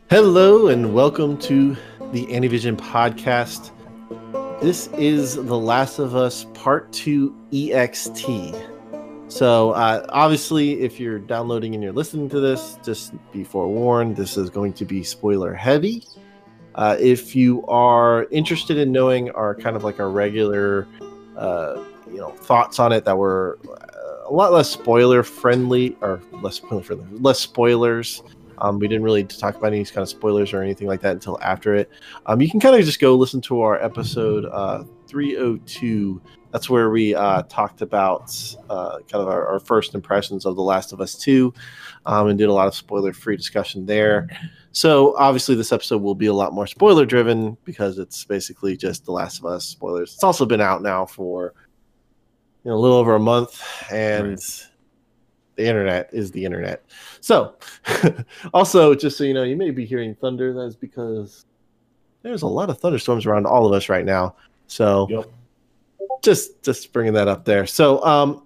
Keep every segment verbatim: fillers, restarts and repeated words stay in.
Hello and welcome to the Antivision podcast. This is The Last of Us Part two E X T. So uh, obviously, if you're downloading and you're listening to this, just be forewarned, this is going to be spoiler heavy. Uh, if you are interested in knowing our kind of like our regular uh, you know, thoughts on it that were a lot less spoiler friendly, or less spoiler friendly, less spoilers. Um, we didn't really talk about any kind of spoilers or anything like that until after it. Um, you can kind of just go listen to our episode uh, three oh two. That's where we uh, talked about uh, kind of our, our first impressions of The Last of Us two um, and did a lot of spoiler-free discussion there. So obviously this episode will be a lot more spoiler-driven because it's basically just The Last of Us spoilers. It's also been out now for you know, a little over a month, and... Right. The internet is the internet. So, also, just so you know, you may be hearing thunder. That is because there's a lot of thunderstorms around all of us right now. So, yep. just just bringing that up there. So, um,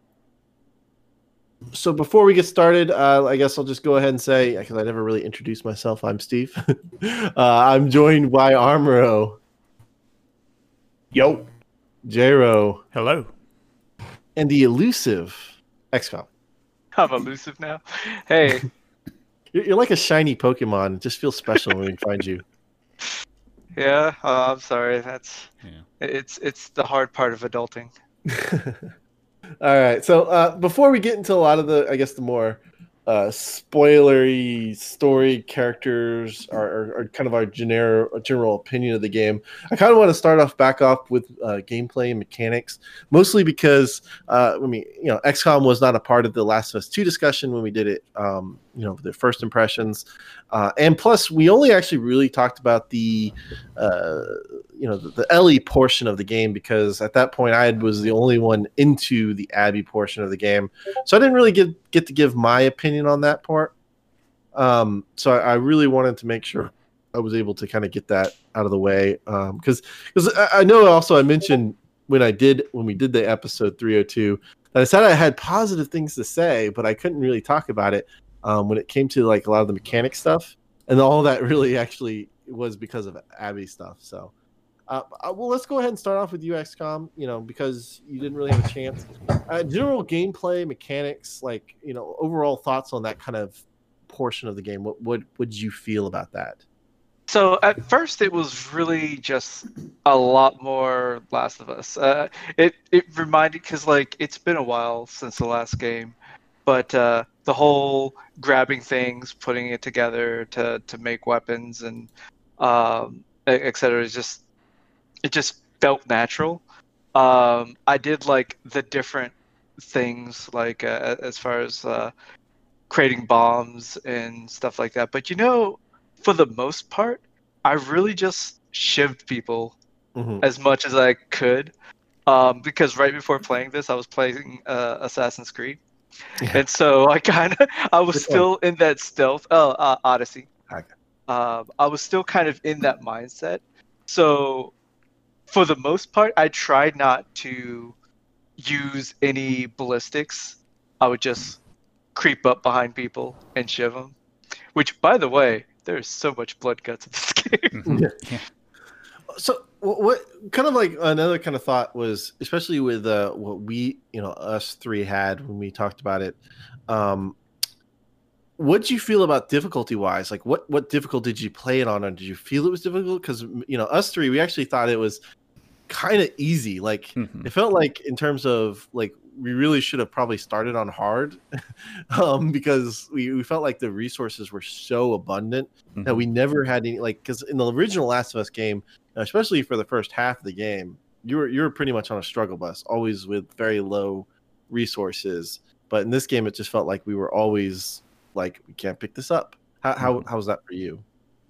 so before we get started, uh, I guess I'll just go ahead and say, because I never really introduced myself, I'm Steve. uh, I'm joined by Armoro. Yo. J-Ro. Hello. And the elusive X COM. I'm elusive now. Hey. You're, you're like a shiny Pokemon. It just feels special when we find you. Yeah, uh, I'm sorry. That's yeah. it's it's the hard part of adulting. All right. So uh, before we get into a lot of the, I guess, the more uh, spoilery story characters or, or, or kind of our general general opinion of the game, I kind of want to start off back off with uh, gameplay and mechanics, mostly because uh, I mean, you know, X COM was not a part of the Last of Us two discussion when we did it. Um, you know, the first impressions, uh, and plus we only actually really talked about the, uh, you know, the, the Ellie portion of the game because at that point I was the only one into the Abby portion of the game, so I didn't really get get to give my opinion on that part. Um, so I, I really wanted to make sure I was able to kind of get that out of the way because um, because I, I know also I mentioned when I did when we did the episode three oh two that I said I had positive things to say, but I couldn't really talk about it um, when it came to like a lot of the mechanic stuff, and all that really actually was because of Abby stuff. So. Uh, well, let's go ahead and start off with you, X COM, you know, because you didn't really have a chance. Uh, general gameplay, mechanics, like, you know, overall thoughts on that kind of portion of the game. What what would you feel about that? So at first it was really just a lot more Last of Us. Uh, it, it reminded, because like it's been a while since the last game, but uh, the whole grabbing things, putting it together to, to make weapons and um, et cetera is just, it just felt natural. Um, I did like the different things, like uh, as far as uh, creating bombs and stuff like that. But you know, for the most part, I really just shivved people mm-hmm. as much as I could. Um, because right before playing this, I was playing uh, Assassin's Creed, yeah. and so I kind of I was Which still one? in that stealth. Oh, uh, Odyssey. Okay. Um, I was still kind of in that mindset. So. For the most part, I tried not to use any ballistics. I would just creep up behind people and shiv them. Which, by the way, there's so much blood guts in this game. Yeah. So, what kind of like another kind of thought was, especially with uh, what we, you know, us three had when we talked about it. Um, what did you feel about difficulty wise? Like, what what difficulty did you play it on, or did you feel it was difficult? Because you know, us three, we actually thought it was kind of easy. Like mm-hmm. it felt like in terms of like we really should have probably started on hard um because we, we felt like the resources were so abundant mm-hmm. that we never had any, like, because in the original Last of Us game, especially for the first half of the game, you were you were pretty much on a struggle bus, always with very low resources. But in this game it just felt like we were always like, we can't pick this up. How mm-hmm. how, how was that for you?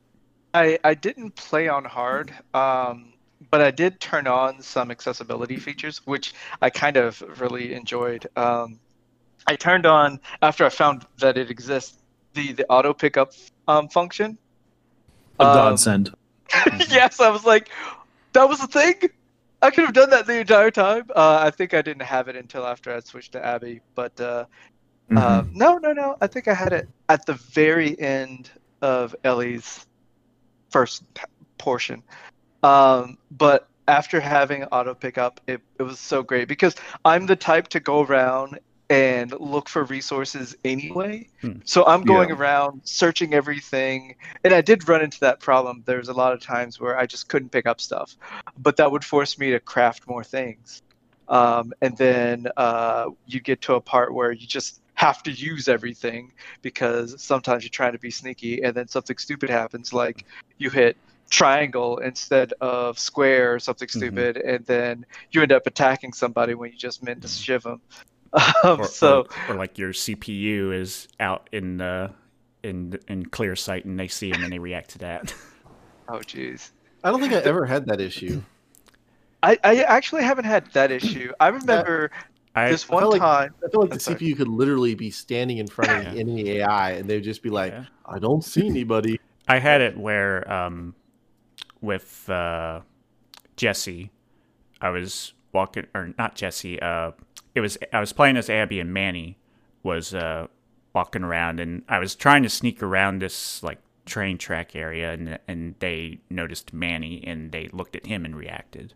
I I didn't play on hard. um But I did turn on some accessibility features, which I kind of really enjoyed. Um, I turned on, after I found that it exists, the, the auto pickup um, function. A um, godsend. Yes, I was like, that was a thing? I could have done that the entire time. Uh, I think I didn't have it until after I switched to Abby. But uh, mm-hmm. uh, no, no, no. I think I had it at the very end of Ellie's first portion. Um, but after having auto pickup, it, it was so great because I'm the type to go around and look for resources anyway. Hmm. So I'm going Yeah. around searching everything. And I did run into that problem. There was a lot of times where I just couldn't pick up stuff, but that would force me to craft more things. Um, and then uh, you get to a part where you just have to use everything because sometimes you're trying to be sneaky and then something stupid happens, like you hit triangle instead of square or something Mhm. stupid, and then you end up attacking somebody when you just meant to shiv them. Um, Or, so or, or like your C P U is out in uh, in in clear sight, and they see him and they react to that. oh geez, I don't think I ever had that issue. I, I actually haven't had that issue. I remember I this I one felt like- time. I feel like the I'm sorry. C P U could literally be standing in front of Yeah. the enemy A I, and they'd just be like, Yeah. "I don't see anybody." I had it where um, with uh, Jesse, I was walking, or not Jesse. Uh, it was I was playing as Abby, and Manny was uh, walking around, and I was trying to sneak around this like train track area, and and they noticed Manny, and they looked at him and reacted.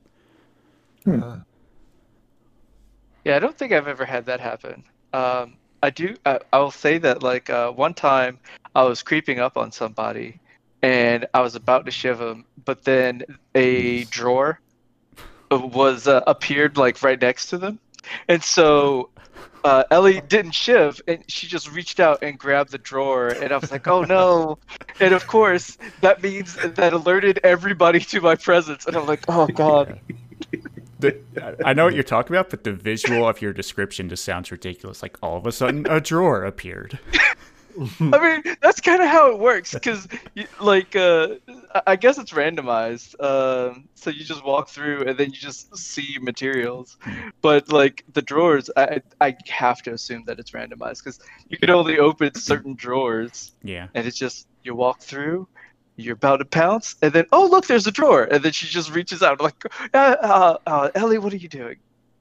Yeah, I don't think I've ever had that happen. Um, I do. I, I will say that like uh, one time I was creeping up on somebody, and I was about to shiv him, but then a drawer was uh, appeared like right next to them, and so uh, Ellie didn't shiv, and she just reached out and grabbed the drawer, and I was like, "Oh no!" And of course, that means that alerted everybody to my presence, and I'm like, "Oh god." The, I know what you're talking about, but the visual of your description just sounds ridiculous. Like all of a sudden, a drawer appeared. I mean, that's kind of how it works, because like uh, I- I guess it's randomized. Um, so you just walk through and then you just see materials. But like the drawers, I I have to assume that it's randomized because you can only open certain drawers, Yeah. and it's just you walk through, you're about to pounce, and then oh look, there's a drawer, and then she just reaches out like, uh, uh, uh, Ellie, what are you doing?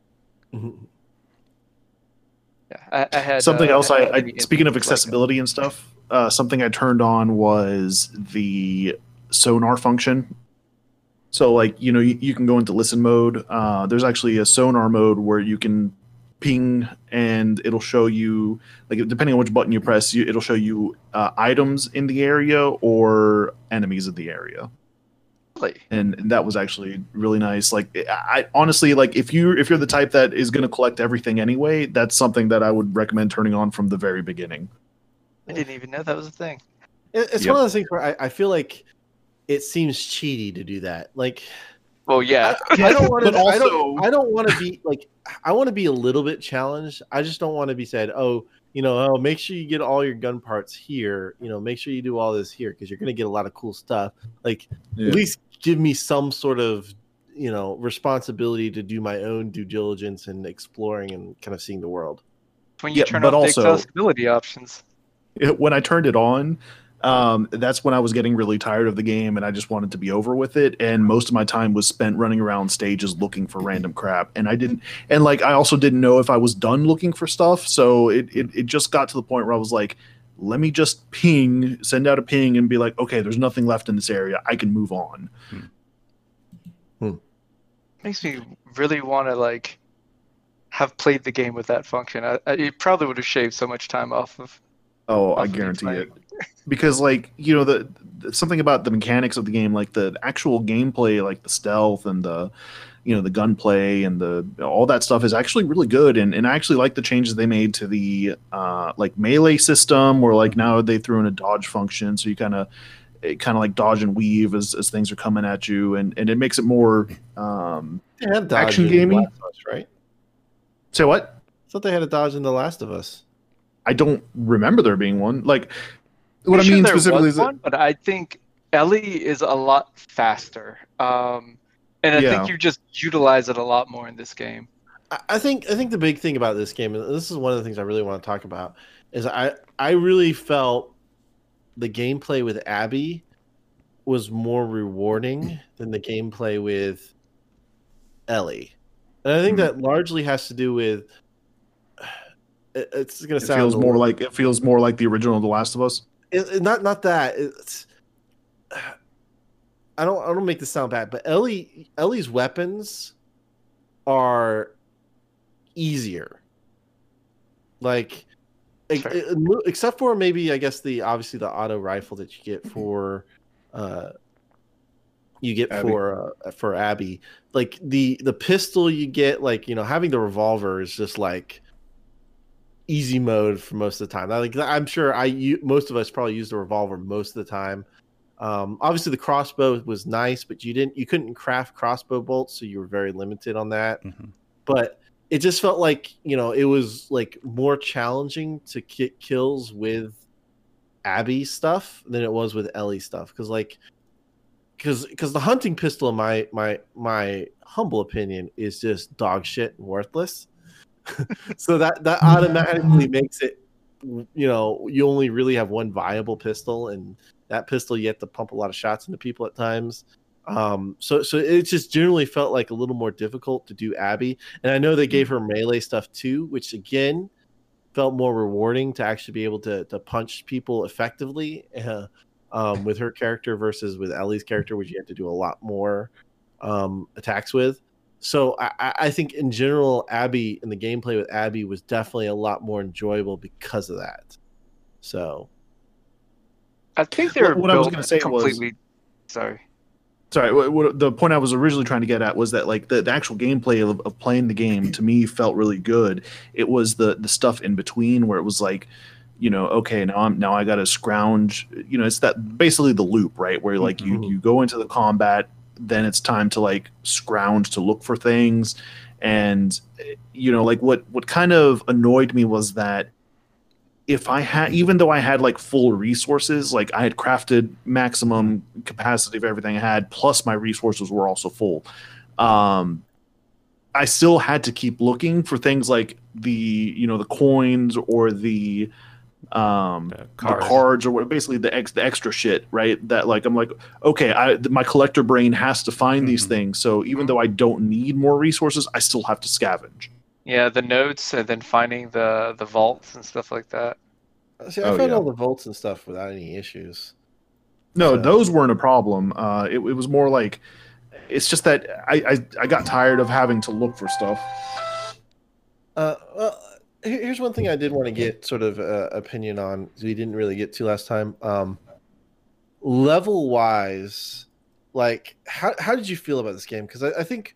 Yeah, I, I had Something uh, else. I, had I many speaking of instances like that. accessibility and stuff. Uh, something I turned on was the sonar function. So, like, you know, you, you can go into listen mode. Uh, there's actually a sonar mode where you can ping, and it'll show you, like, depending on which button you press, you, it'll show you uh, items in the area or enemies in the area. Really? And, and that was actually really nice. Like, I honestly, like, if you if you're the type that is going to collect everything anyway, that's something that I would recommend turning on from the very beginning. I didn't even know that was a thing. It- It's Yep. one of those things where I, I feel like it seems cheaty to do that. Like, Well, yeah. I, I don't want to. But I also- don't. I don't want to be like. I want to be a little bit challenged. I just don't want to be said, "Oh, you know, oh, make sure you get all your gun parts here. You know, make sure you do all this here because you're going to get a lot of cool stuff." Like, Yeah. at least give me some sort of, you know, responsibility to do my own due diligence and exploring and kind of seeing the world. When you Yeah, turn but off also- the accessibility options. It- when I turned it on, um, that's when I was getting really tired of the game and I just wanted to be over with it. And most of my time was spent running around stages looking for random crap. And I didn't, and like, I also didn't know if I was done looking for stuff. So it, it, it just got to the point where I was like, let me just ping, send out a ping and be like, okay, there's nothing left in this area. I can move on. Makes me really want to like have played the game with that function. I, I, it probably would have shaved so much time off of. Oh, off I of me guarantee playing. it. Because like, you know, the, the something about the mechanics of the game, like the actual gameplay, like the stealth and the, you know, the gunplay and the all that stuff is actually really good. And, and I actually like the changes they made to the uh like melee system, where like now they threw in a dodge function, so you kind of kind of like dodge and weave as, as things are coming at you, and, and it makes it more um They had dodge Action in gamey? Last of Us, right? say what? I thought they had a dodge in The Last of Us. I don't remember there being one. Like what I'm I sure mean there specifically was is that, one, but I think Ellie is a lot faster. Um, and I Yeah. think you just utilize it a lot more in this game. I- I think I think the big thing about this game, and this is one of the things I really want to talk about, is I I really felt the gameplay with Abby was more rewarding than the gameplay with Ellie, and I think Hmm. that largely has to do with it- it's going to it sound feels a more little- like it feels more like the original The Last of Us. it, it- not not that. It's I don't I don't make this sound bad, but Ellie Ellie's weapons are easier. Like, ex- Sure. it- except for maybe I guess the obviously the auto rifle that you get for uh you get Abby. for uh, for Abby. Like the the pistol you get, like, you know, having the revolver is just like easy mode for most of the time. Like I'm sure I u- most of us probably use the revolver most of the time. Um, obviously the crossbow was nice, but you didn't you couldn't craft crossbow bolts, so you were very limited on that. Mm-hmm. But it just felt like, you know, it was like more challenging to get kills with Abby stuff than it was with Ellie stuff, because like because because the hunting pistol, in my my my humble opinion, is just dog shit and worthless. So that that automatically makes it, you know, you only really have one viable pistol, and that pistol you have to pump a lot of shots into people at times. Um, so so it just generally felt like a little more difficult to do Abby, and I know they gave her melee stuff too, which again felt more rewarding to actually be able to to punch people effectively uh, um, with her character versus with Ellie's character, which you had to do a lot more um, attacks with. So I, I think in general, Abby and the gameplay with Abby was definitely a lot more enjoyable because of that. So I think they were What- what I was built gonna say was- completely. Sorry. Sorry, what, what, the point I was originally trying to get at was that like the, the actual gameplay of, of playing the game to me felt really good. It was the the stuff in between where it was like, you know, okay, now I'm now I got to scrounge. You know, it's that basically the loop, right? Where like Mhm. you you go into the combat, then it's time to like scrounge to look for things, and you know, like what what kind of annoyed me was that if I had, even though I had like full resources, like I had crafted maximum capacity of everything I had, plus my resources were also full. Um, I still had to keep looking for things like the, you know, the coins or the, um, The the cards. cards or what, basically the ex, the extra shit, right? That like, I'm like, okay, I, my collector brain has to find these Mhm. things. So even though I don't need more resources, I still have to scavenge. Yeah, the notes and then finding the the vaults and stuff like that. see, I Oh, found yeah. all the volts and stuff without any issues. No, So- those weren't a problem. Uh, it, it was more like, it's just that I, I I got tired of having to look for stuff. Uh, well, here- here's one thing I did want to get sort of uh, opinion on. We didn't really get to last time. Um, level wise, like how how did you feel about this game? Because I, I think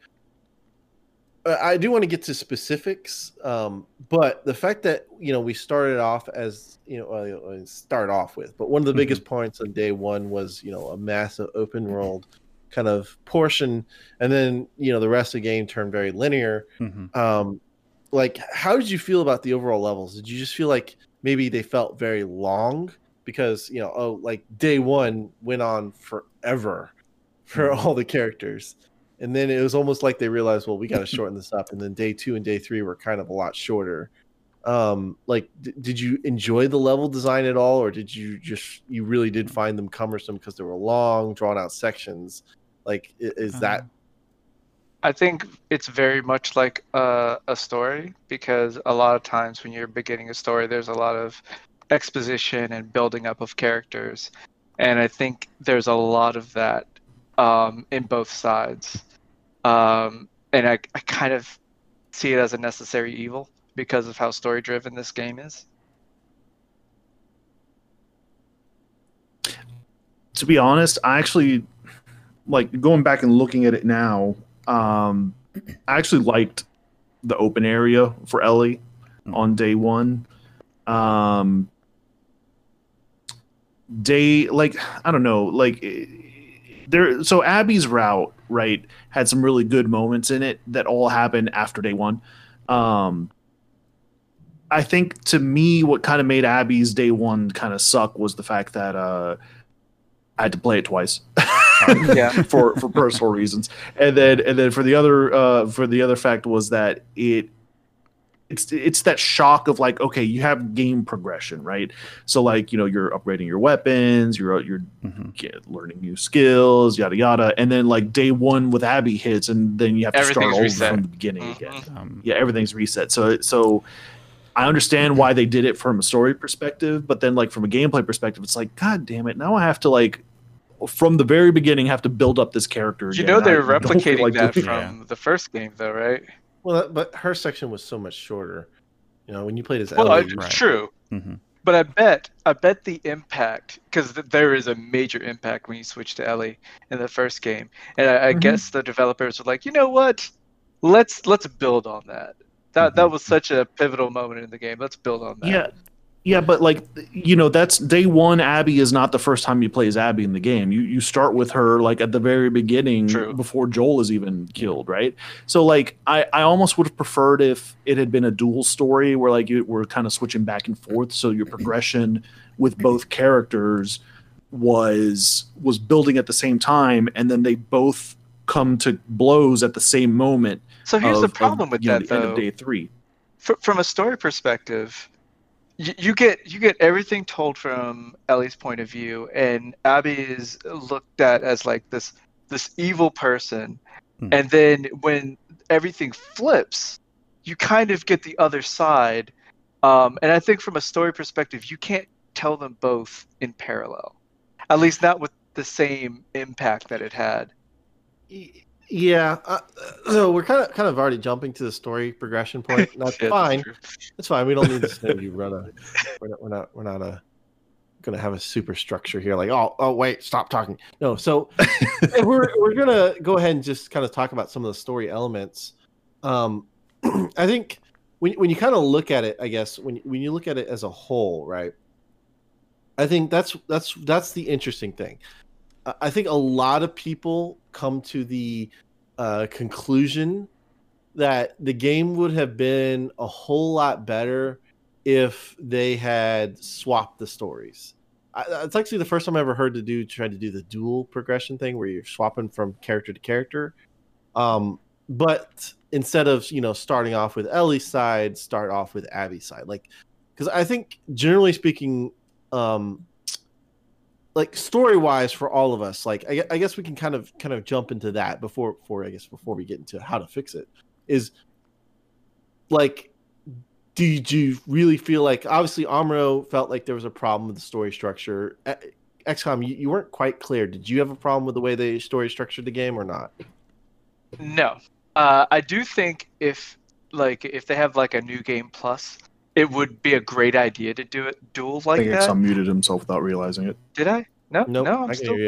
uh, I do want to get to specifics, um, but the fact that, you know, we started off as, you know, uh, start off with, but one of the biggest points on day one was, you know, a massive open world kind of portion, and then, you know, the rest of the game turned very linear. Mm-hmm. Um, like, how did you feel about the overall levels? Did you just feel like maybe they felt very long because, you know, oh, like day one went on forever for all the characters, and then it was almost like they realized, well, we got to shorten this up, and then day two and day three were kind of a lot shorter. Um, like, d- did you enjoy the level design at all, or did you just you really did find them cumbersome because they were long, drawn out sections? Like, i- is that Um, I think it's very much like a, a story, because a lot of times when you're beginning a story, there's a lot of exposition and building up of characters. And I think there's a lot of that um, in both sides. Um, and I, I kind of see it as a necessary evil because of how story driven this game is. To be honest, I actually like going back and looking at it now. Um, I actually liked the open area for Ellie on day one. Um, day like I don't know, like eh, there. So Abby's route, right, had some really good moments in it that all happened after day one. Um, I think to me, what kind of made Abby's day one kind of suck was the fact that uh, I had to play it twice. Yeah. for for personal reasons, and then and then for the other uh, for the other fact was that it it's it's that shock of like, okay, you have game progression, right? So like, you know, you're upgrading your weapons, you're you're Mm-hmm. get, learning new skills, yada yada, and then like day one with Abby hits, and then you have to start Everything's over reset. from the beginning Mhm. again. Um, Yeah, everything's reset. So so I understand why they did it from a story perspective, but then like from a gameplay perspective, it's like, God damn it! Now I have to like, from the very beginning, have to build up this character. You again. know they're I don't feel replicating like that doing from Yeah. the first game, though, right? Well, but her section was so much shorter. You know, when you played as Well, Ellie, uh, Right. true. hmm But I bet, I bet the impact, because th- there is a major impact when you switch to Ellie in the first game, and I, I Mhm. guess the developers were like, you know what, let's let's build on that. That that Mhm. was such a pivotal moment in the game. Let's build on that. Yeah. Yeah, but like you know, that's day one. Abby is not the first time you play as Abby in the game. You you start with her like at the very beginning True. before Joel is even killed, right? So like I, I almost would have preferred if it had been a dual story where like you were kind of switching back and forth, so your progression with both characters was was building at the same time, and then they both come to blows at the same moment. So here's of, the problem of, with you know, that, the end of though. day three. Fr- from a story perspective, you, you get you get everything told from Ellie's point of view, and Abby is looked at as like this this evil person. Hmm. And then when everything flips, you kind of get the other side. Um, and I think from a story perspective, you can't tell them both in parallel, at least not with the same impact that it had. yeah. Uh, so we're kind of kind of already jumping to the story progression point. That's Yeah, fine. true. That's fine. We don't need to say you run a. We're not. We're not. We're not a. Going to have a super structure here. Like, oh, oh, wait, stop talking. No. So we're we're gonna go ahead and just kind of talk about some of the story elements. Um, I think when when you kind of look at it, I guess when when you look at it as a whole, right? I think that's that's that's the interesting thing. I- I think a lot of people come to the uh, conclusion that the game would have been a whole lot better if they had swapped the stories. I, it's actually the first time I ever heard to do try to do the dual progression thing where you're swapping from character to character. Um, but instead of you know starting off with Ellie's side, start off with Abby's side, like because I think generally speaking, um, like story wise for all of us, like I, I guess we can kind of kind of jump into that before before I guess before we get into how to fix it is like. Did you really feel like obviously Amro felt like there was a problem with the story structure? X COM, you, you weren't quite clear. Did you have a problem with the way they story structured the game or not? No, uh, I do think if like if they have like a new game plus, it would be a great idea to do it dual I like think that. X COM muted himself without realizing it. Did I? No, Nope, no, I'm I can still. hear you.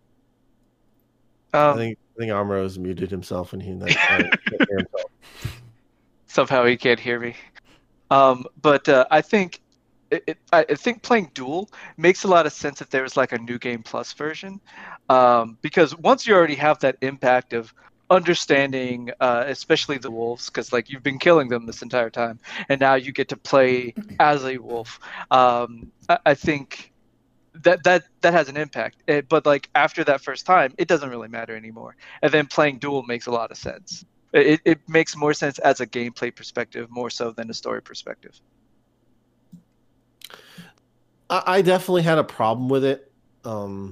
Um, I think I think Amro's muted himself and he like, uh, can't hear himself. somehow he can't hear me. Um, but uh, I think it, it, I I think playing dual makes a lot of sense if there was like a new game plus version, um, because once you already have that impact of understanding, uh, especially the wolves, because like you've been killing them this entire time, and now you get to play as a wolf. Um, I, I think that that that has an impact. It, but like after that first time, it doesn't really matter anymore. And then playing dual makes a lot of sense. It, it makes more sense as a gameplay perspective more so than a story perspective. I, I definitely had a problem with it. Um,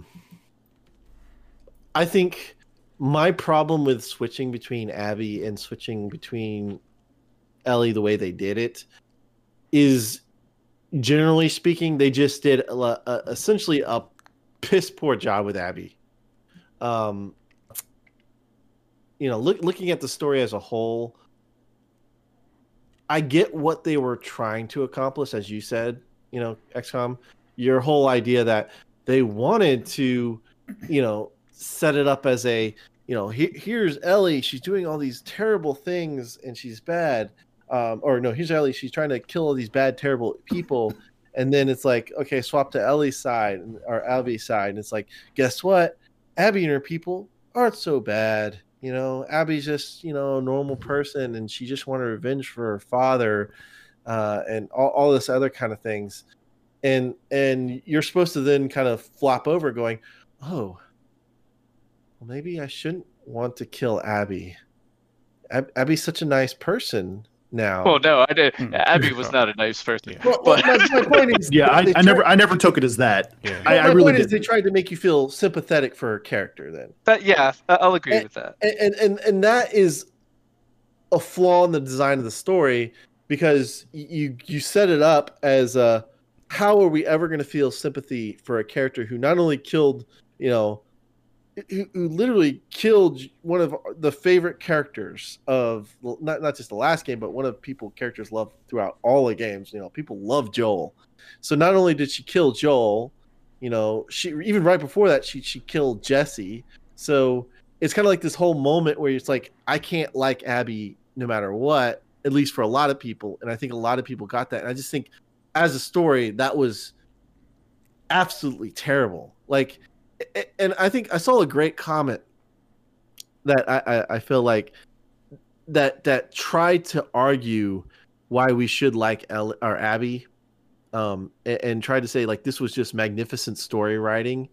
I think my problem with switching between Abby and switching between Ellie the way they did it is, generally speaking, they just did a, a, essentially a piss poor job with Abby. Um, you know, look, looking at the story as a whole, I get what they were trying to accomplish, as you said, you know, X COM, your whole idea that they wanted to, you know, set it up as a, you know, he, here's Ellie, she's doing all these terrible things and she's bad. Um, or no, here's Ellie, she's trying to kill all these bad, terrible people. And then it's like, okay, swap to Ellie's side or Abby's side. And it's like, guess what? Abby and her people aren't so bad. You know, Abby's just, you know, a normal person and she just wanted revenge for her father uh, and all, all this other kind of things. And and you're supposed to then kind of flop over going, oh, well, maybe I shouldn't want to kill Abby. Ab- Abby's such a nice person now. Well, no, I did. Hmm. Abby was not a nice person. Yeah. Well, well, But my, my point is, Yeah, I, they I never tried- I never took it as that. Yeah. I, I my really point is did. they tried to make you feel sympathetic for her character then. that, yeah, I- I'll agree And- with that. and and and that is a flaw in the design of the story because you you set it up as a, how are we ever going to feel sympathy for a character who not only killed, you know, who, who literally killed one of the favorite characters of not not just the last game, but one of people characters love throughout all the games. You know, people love Joel. So not only did she kill Joel, you know, she even right before that she she killed Jesse. So it's kind of like this whole moment where it's like, I can't like Abby no matter what, at least for a lot of people. And I think a lot of people got that. And I just think as a story, that was absolutely terrible. Like, and I think I saw a great comment that I, I, I feel like that that tried to argue why we should like El, or Abby, um, and, and tried to say like this was just magnificent story writing.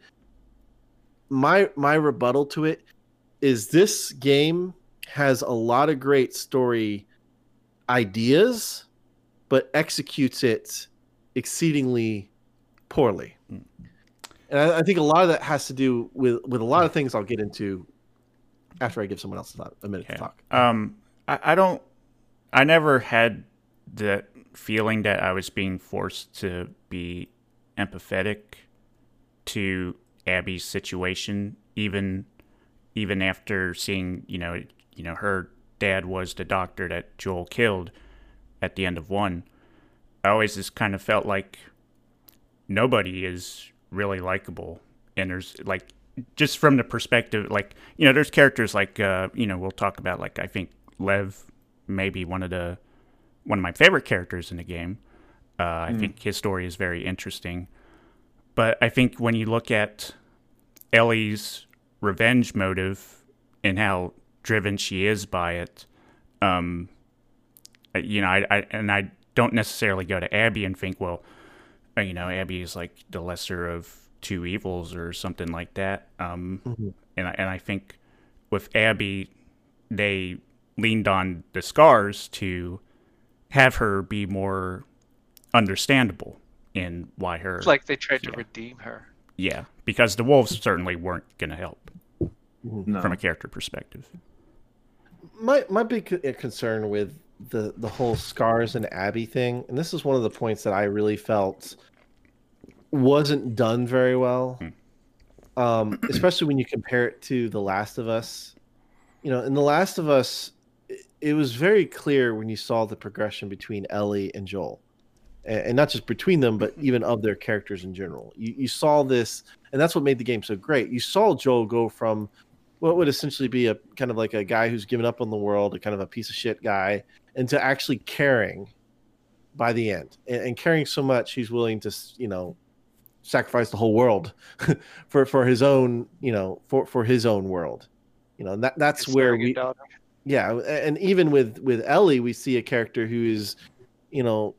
My my rebuttal to it is this game has a lot of great story ideas, but executes it exceedingly poorly. Mm. And I, I think a lot of that has to do with, with a lot of things I'll get into after I give someone else a minute okay. to talk. Um, I, I don't, I never had the feeling that I was being forced to be empathetic to Abby's situation, even even after seeing, you know, you know, her dad was the doctor that Joel killed at the end of one. I always just kind of felt like nobody is really likable, and there's like, just from the perspective, like, you know, there's characters like, uh, you know, we'll talk about, like, I think Lev may be one of the one of my favorite characters in the game. Uh, I mm. think his story is very interesting, but I think when you look at Ellie's revenge motive and how driven she is by it, um, you know, I, I and I don't necessarily go to Abby and think, well, you know, Abby is like the lesser of two evils or something like that. Um, mm-hmm. And I, and I think with Abby, they leaned on the scars to have her be more understandable in why her. It's like they tried yeah. to redeem her. Yeah, because the wolves certainly weren't going to help no. from a character perspective. My my big concern with the the whole scars and Abby thing, and this is one of the points that I really felt wasn't done very well, hmm. um, especially when you compare it to The Last of Us. You know, in The Last of Us, it, it was very clear when you saw the progression between Ellie and Joel. And not just between them, but even of their characters in general. You, you saw this, and that's what made the game so great. You saw Joel go from what would essentially be a kind of like a guy who's given up on the world, a kind of a piece of shit guy, into actually caring by the end. And, and caring so much, he's willing to, you know, sacrifice the whole world for, for his own, you know, for, for his own world. You know, and that, that's it's where we, yeah. And even with, with Ellie, we see a character who is, you know,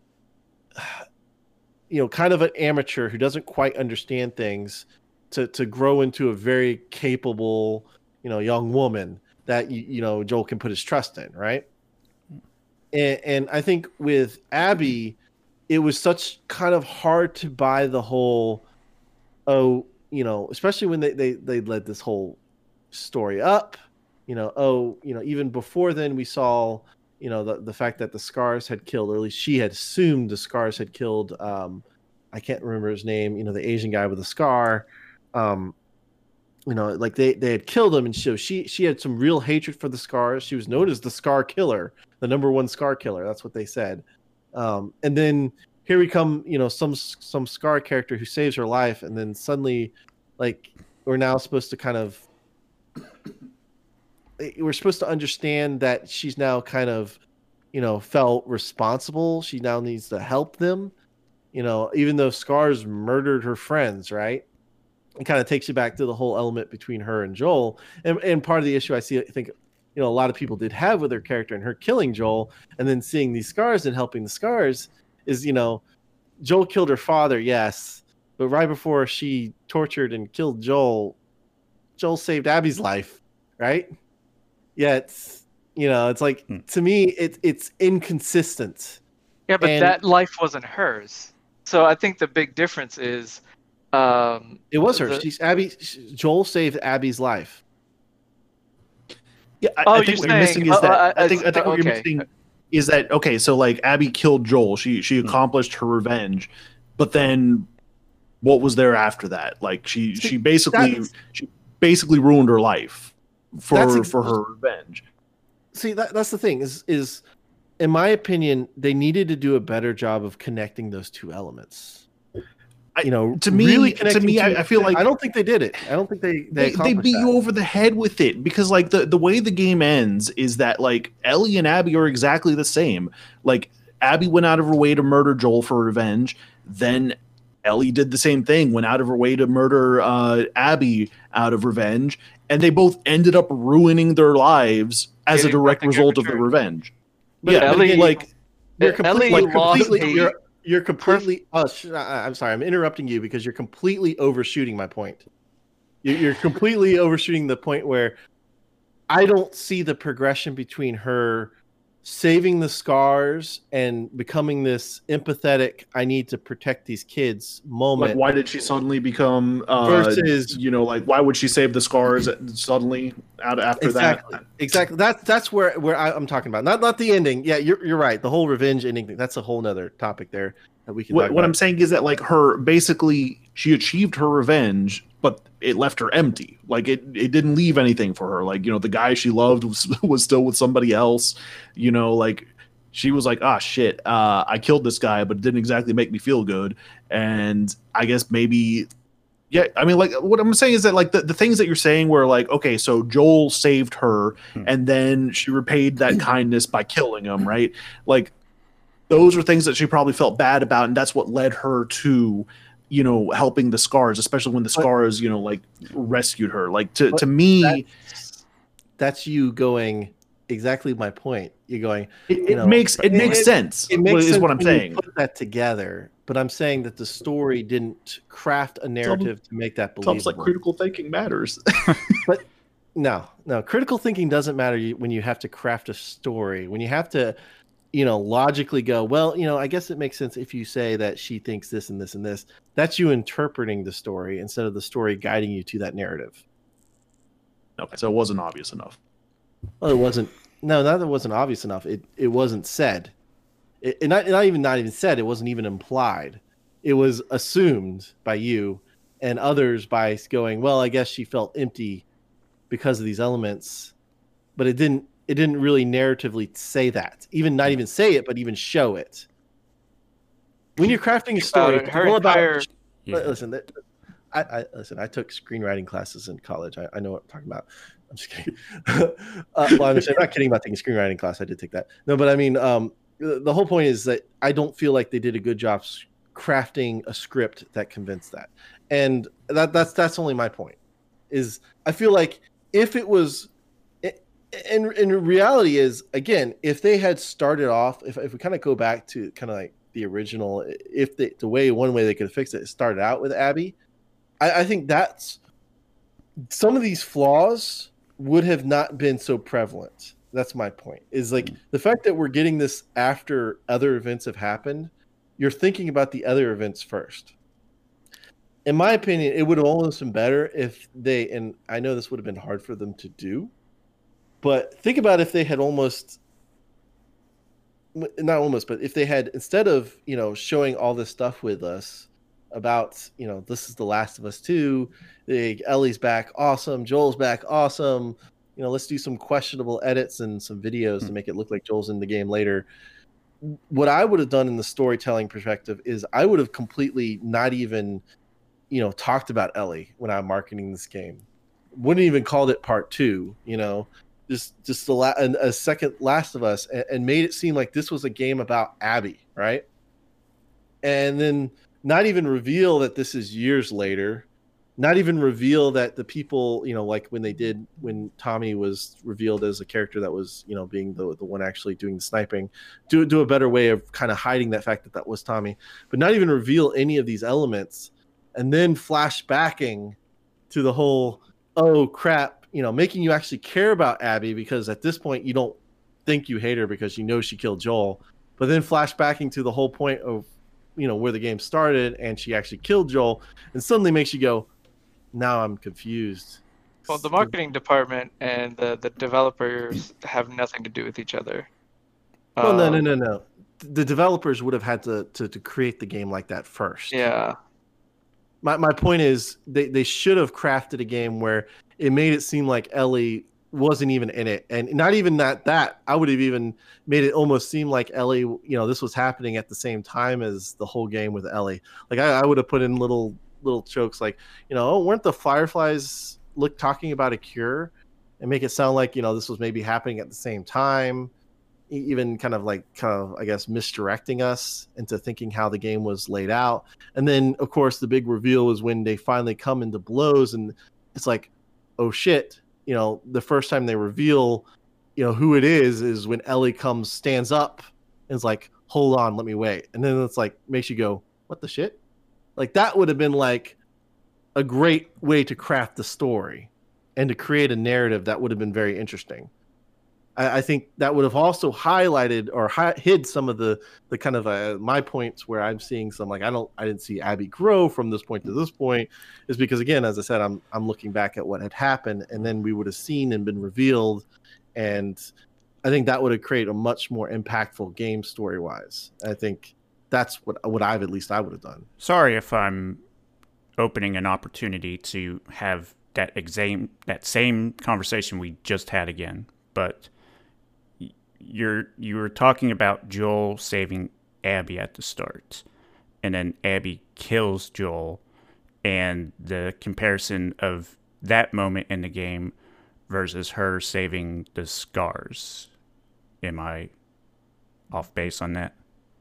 you know, kind of an amateur who doesn't quite understand things to, to grow into a very capable, you know, young woman that, you, you know, Joel can put his trust in. Right. And, and I think with Abby, it was such kind of hard to buy the whole, oh, you know, especially when they, they, they led this whole story up, you know, oh, you know, even before then we saw, you know, the, the fact that the scars had killed, or at least she had assumed the scars had killed, um, I can't remember his name, you know, the Asian guy with the scar, um, you know, like they, they had killed him. And so she, she had some real hatred for the scars. She was known as the Scar Killer, the number one Scar Killer. That's what they said. Um, and then here we come, you know, some, some Scar character who saves her life. And then suddenly, like, we're now supposed to kind of, we're supposed to understand that she's now kind of, you know, felt responsible. She now needs to help them, you know, even though Scars murdered her friends, right? It kind of takes you back to the whole element between her and Joel. And, and part of the issue I see, I think, you know, a lot of people did have with her character and her killing Joel and then seeing these scars and helping the scars is, you know, Joel killed her father, yes, but right before she tortured and killed Joel, Joel saved Abby's life, right? Yeah, it's, you know, it's like, hmm. to me, it, it's inconsistent. Yeah, but and that life wasn't hers. So I think the big difference is... Um, it was hers. The, She's Abby. Joel saved Abby's life. Yeah, I, oh, I think you're what saying, you're missing is uh, that... uh, I think, I think uh, what okay. you're missing... is that okay? So like Abby killed Joel. She she accomplished her revenge, but then what was there after that? Like she See, she basically that's- she basically ruined her life for That's ex- for her revenge. See, that, that's the thing is is in my opinion, they needed to do a better job of connecting those two elements. I- You know, to me- really to connecting me, I- two- I feel like- I don't think they did it. I don't think they they, They, they beat accomplished you that. over the head with it because like the, the way the game ends is that like Ellie and Abby are exactly the same. Like Abby went out of her way to murder Joel for revenge. Then Ellie did the same thing, went out of her way to murder uh, Abby out of revenge, and they both ended up ruining their lives as Getting a direct nothing in result of the return. revenge. But yeah, but Ellie- again, like You're Ellie completely, lost completely a- you're, you're completely. Oh, sh- I- I'm sorry. I'm interrupting you because you're completely overshooting my point. You- You're completely overshooting the point where I don't see the progression between her saving the scars and becoming this empathetic. I need to protect these kids moment. like why did she suddenly become uh, Versus- you know like why would she save the scars suddenly out after exactly, that? exactly. That's that's where where I, I'm talking about. Not not the ending. Yeah, you're you're right. The whole revenge ending thing. That's a whole nother topic there that we can. What, talk what about. I'm saying is that like her basically she achieved her revenge, but it left her empty. Like it, it didn't leave anything for her. Like you know the guy she loved was was still with somebody else. You know like she was like ah shit, uh, I killed this guy, but it didn't exactly make me feel good. And I guess maybe yeah. I mean like what I'm saying is that like the, the things that you're saying were like okay, so Joel saved her, Hmm. and then she repaid that kindness by killing him, right? Like those are things that she probably felt bad about, and that's what led her to, you know, helping the scars, especially when the But- scars, you know, like rescued her. Like to But to me, that's, that's you going exactly my point. You're going. it, you it know, makes it it- makes it- sense. It makes what- is sense what I'm when you saying. Put that together, but I'm saying that the story didn't craft a narrative to make that It's almost like believable. critical thinking matters. No, no, critical thinking doesn't matter you- when you have to craft a story. When you have to, you know, logically go, well, you know, I guess it makes sense if you say that she thinks this and this and this. That's you interpreting the story instead of the story guiding you to that narrative. okay, so it wasn't obvious enough. Well, it wasn't. No, not that it wasn't obvious enough. It it wasn't said. It, it not, not even not even said. It wasn't even implied. It was assumed by you and others by going, well, I guess she felt empty because of these elements, but it didn't. It didn't really narratively say that. Even not even say it, but even show it. When you're crafting a story, About her it's all about. entire- Yeah. Listen, that, I, I listen. I took screenwriting classes in college. I, I know what I'm talking about. I'm just kidding. uh, well, I'm, just, I'm not kidding about taking a screenwriting class. I did take that. No, but I mean, um, the, the whole point is that I don't feel like they did a good job s- crafting a script that convinced that, and that that's that's only my point. Is I feel like if it was, and and reality is again, if they had started off, if if we kind of go back to kind of like the original, if they, the way one way they could fix it is started out with Abby, I, I think that's some of these flaws would have not been so prevalent. That's my point. Is like the fact that we're getting this after other events have happened. You're thinking about the other events first. In my opinion, it would have almost been better if they, and I know this would have been hard for them to do, but think about if they had almost, not almost, but if they had, instead of, you know, showing all this stuff with us about, you know, this is The Last of Us two, the Ellie's back, awesome, Joel's back, awesome, you know, let's do some questionable edits and some videos Hmm. to make it look like Joel's in the game later. What I would have done in the storytelling perspective is I would have completely not even, you know, talked about Ellie when I'm marketing this game. Wouldn't even called it part two, you know, just just a, la- a second Last of Us, and, and made it seem like this was a game about Abby, right? And then not even reveal that this is years later, not even reveal that the people, you know, like when they did, when Tommy was revealed as a character that was, you know, being the, the one actually doing the sniping, do, do a better way of kind of hiding that fact that that was Tommy, but not even reveal any of these elements, and then flashbacking to the whole, oh crap, you know, making you actually care about Abby because at this point you don't think you hate her because you know she killed Joel, but then flashbacking to the whole point of, you know, where the game started and she actually killed Joel, and suddenly makes you go, now I'm confused. Well, the marketing department and the, the developers have nothing to do with each other. Well, no, no, Um, no, no. The developers would have had to, to to create the game like that first. yeah. My my point is they, they should have crafted a game where it made it seem like Ellie wasn't even in it. And not even that that I would have even made it almost seem like Ellie, you know, this was happening at the same time as the whole game with Ellie. Like I, I would have put in little little jokes like, you know, oh, weren't the Fireflies look talking about a cure? And make it sound like, you know, this was maybe happening at the same time. Even kind of like kind of I guess misdirecting us into thinking how the game was laid out. And then of course the big reveal is when they finally come into blows, and it's like, oh shit, you know, the first time they reveal, you know, who it is is when Ellie comes, stands up, and is like, hold on, let me wait. And then it's like makes you go, what the shit? Like that would have been like a great way to craft the story and to create a narrative that would have been very interesting. I think that would have also highlighted or hi- hid some of the the kind of uh, my points where I'm seeing some like I don't I didn't see Abby grow from this point to this point, is because again, as I said, I'm I'm looking back at what had happened, and then we would have seen and been revealed, and I think that would have created a much more impactful game story wise. I think that's what what I've at least I would have done. Sorry if I'm opening an opportunity to have that exam that same conversation we just had again, but. You're you were talking about Joel saving Abby at the start, and then Abby kills Joel, and the comparison of that moment in the game versus her saving the scars. Am I off base on that?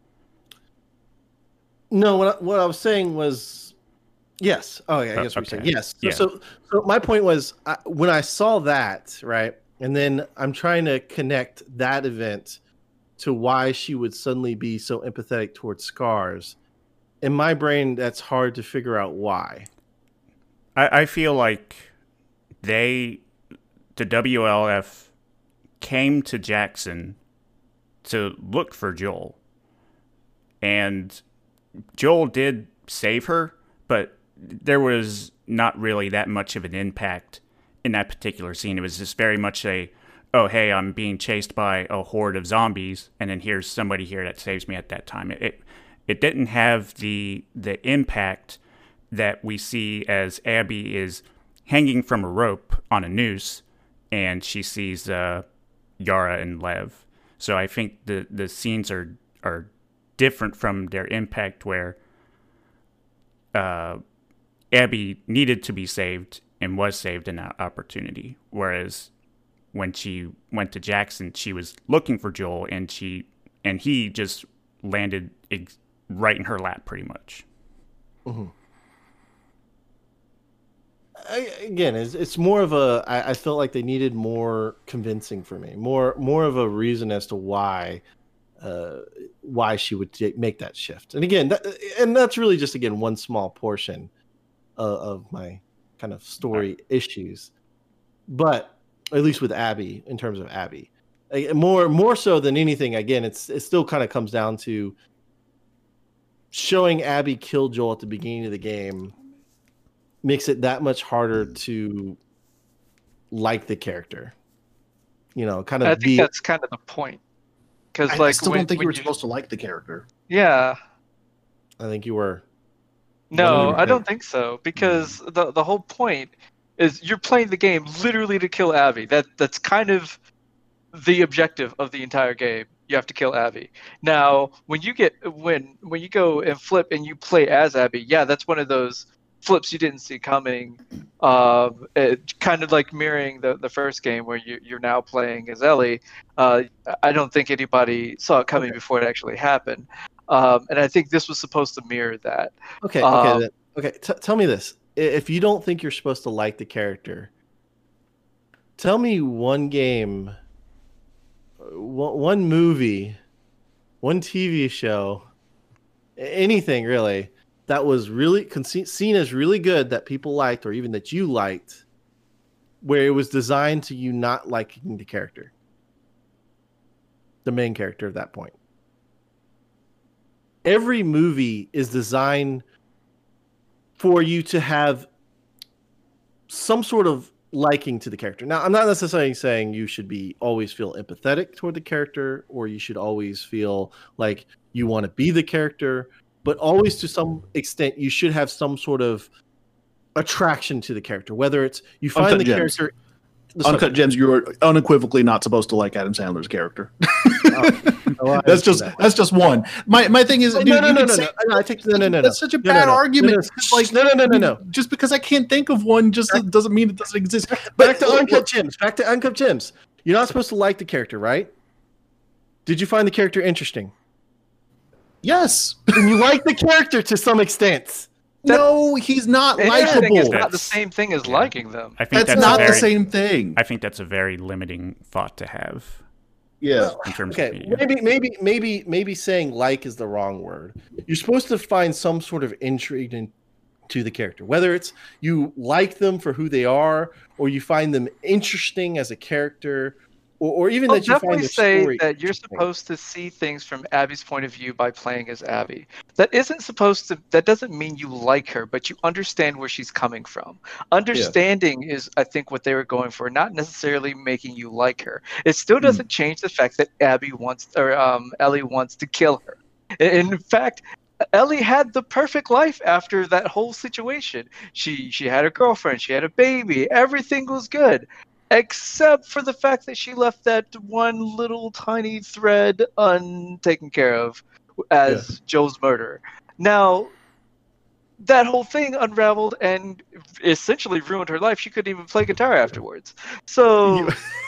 No, what I, what I was saying was yes. Oh yeah, I Uh, guess what you're okay. saying. Yes. So, Yeah. so so my point was I, when I saw that, right? And then I'm trying to connect that event to why she would suddenly be so empathetic towards Scars. In my brain, that's hard to figure out why. I, I feel like they, the W L F, came to Jackson to look for Joel. And Joel did save her, but there was not really that much of an impact in that particular scene. It was just very much a, oh, hey, I'm being chased by a horde of zombies, and then here's somebody here that saves me at that time. It it, it didn't have the the impact that we see as Abby is hanging from a rope on a noose, and she sees uh, Yara and Lev. So I think the, the scenes are are different from their impact, where uh, Abby needed to be saved and was saved in that opportunity. Whereas when she went to Jackson, she was looking for Joel, and she and he just landed ex- right in her lap, pretty much. Mm-hmm. I, again, it's, it's more of a. I, I felt like they needed more convincing for me, more more of a reason as to why, uh, why she would t- make that shift. And again, that, and that's really just again one small portion of, of my kind of story right. issues, but at least with Abby, in terms of Abby, more more so than anything, again, it's it still kind of comes down to showing Abby kill Joel at the beginning of the game makes it that much harder to like the character. You know, kind of. I think be, that's kind of the point. Because I, like, I still when, don't think when you were you... supposed to like the character. Yeah. I think you were. No, I don't think so. Because mm. the the whole point is you're playing the game literally to kill Abby. That that's kind of the objective of the entire game. You have to kill Abby. Now, when you get when when you go and flip and you play as Abby, yeah, that's one of those flips you didn't see coming. Um, it, kind of like mirroring the, the first game where you, you're now playing as Ellie. Uh, I don't think anybody saw it coming okay. before it actually happened. Um, and I think this was supposed to mirror that. Okay, um, okay, then, okay. T- tell me this: if you don't think you're supposed to like the character, tell me one game, one movie, one T V show, anything really, that was really seen as really good that people liked, or even that you liked, where it was designed to you not liking the character, the main character at that point. Every movie is designed for you to have some sort of liking to the character. Now, I'm not necessarily saying you should be always feel empathetic toward the character, or you should always feel like you want to be the character, but always to some extent you should have some sort of attraction to the character, whether it's you find Uncut the Gems. character. Uncut Gems, you're unequivocally not supposed to like Adam Sandler's character. Oh, well, that's just that. that's just one. My my thing is, no, dude, no, no, you no, could no, say, no, no. I take no, no, no. That's such a no, bad no, no. argument. No, no. Like, no, no, no, no, no. Just because I can't think of one, just back, doesn't mean it doesn't exist. Back, but back to Uncut Gems. Back to Uncut Gems. You're not supposed to like the character, right? Did you find the character interesting? Yes. And you like the character to some extent. That, no, he's not likable. It's likable. not the same thing as yeah. liking them. I think that's, that's not very, the same thing. I think that's a very limiting thought to have. Yeah. In terms okay. of media. Maybe, maybe, maybe, maybe saying like is the wrong word. You're supposed to find some sort of intrigue in, to the character, whether it's you like them for who they are, or you find them interesting as a character. Or, or even I'll that you find the say story that you're supposed to see things from Abby's point of view by playing as Abby. That isn't supposed to. That doesn't mean you like her, but you understand where she's coming from. Understanding yeah. is, I think, what they were going for, not necessarily making you like her. It still doesn't mm. change the fact that Abby wants, or um, Ellie wants to kill her. In fact, Ellie had the perfect life after that whole situation. She she had a girlfriend, she had a baby, everything was good. Except for the fact that she left that one little tiny thread untaken care of as yeah. Joe's murder. Now, that whole thing unraveled and essentially ruined her life. She couldn't even play guitar afterwards. So,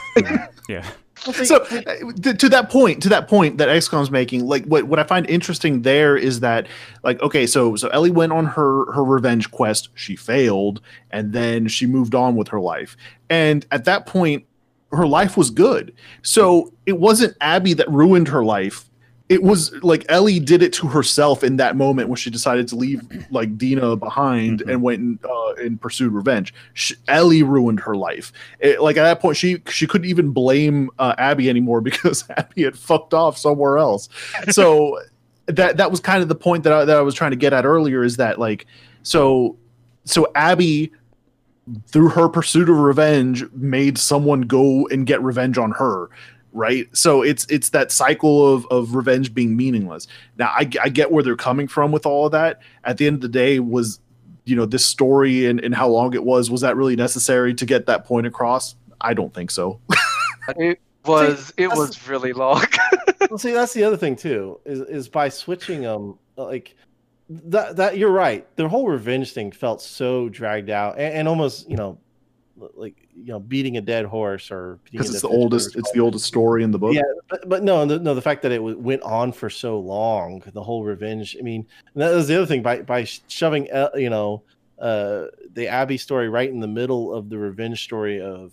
yeah. So to that point, to that point that X COM's making, like what, what I find interesting there is that, like, okay, so so Ellie went on her her revenge quest, she failed, and then she moved on with her life. And at that point, her life was good. So it wasn't Abby that ruined her life. It was like Ellie did it to herself in that moment when she decided to leave like Dina behind mm-hmm. and went and, uh, and pursued revenge. She, Ellie ruined her life. It, like at that point, she she couldn't even blame uh, Abby anymore because Abby had fucked off somewhere else. So that that was kind of the point that I, that I was trying to get at earlier. Is that like so so Abby, through her pursuit of revenge, made someone go and get revenge on her. Right, so it's it's that cycle of, of revenge being meaningless. Now, I, I get where they're coming from with all of that. At the end of the day, was you know this story and, and how long it was was that really necessary to get that point across? I don't think so. It was it was really long. Well, see, that's the other thing too. Is is by switching them, like that that you're right. The whole revenge thing felt so dragged out and, and almost you know. like you know beating a dead horse or because it's the oldest it's the oldest story in the book. Yeah, but, but no no the fact that it w- went on for so long, the whole revenge. I mean, that was the other thing by by shoving uh, you know uh the Abby story right in the middle of the revenge story of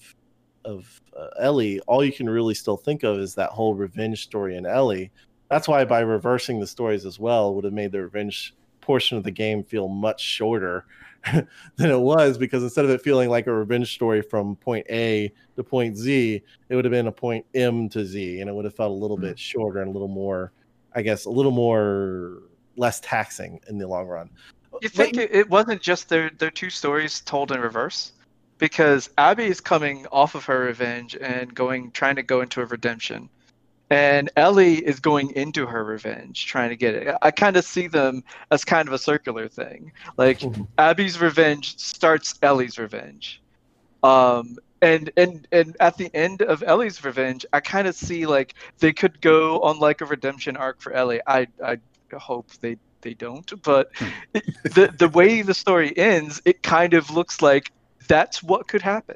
of uh, Ellie. All you can really still think of is that whole revenge story in Ellie. That's why by reversing the stories as well would have made the revenge portion of the game feel much shorter than it was, because instead of it feeling like a revenge story from point A to point Z, it would have been a point M to Z, and it would have felt a little mm-hmm. bit shorter and a little more, I guess, a little more less taxing in the long run. You think but, it wasn't just their their two stories told in reverse? Because Abby is coming off of her revenge and going trying to go into a redemption. And Ellie is going into her revenge, trying to get it. I kind of see them as kind of a circular thing. Like mm-hmm. Abby's revenge starts Ellie's revenge. Um, and, and, and at the end of Ellie's revenge, I kind of see like they could go on like a redemption arc for Ellie. I, I hope they, they don't. But it, the, the way the story ends, it kind of looks like that's what could happen.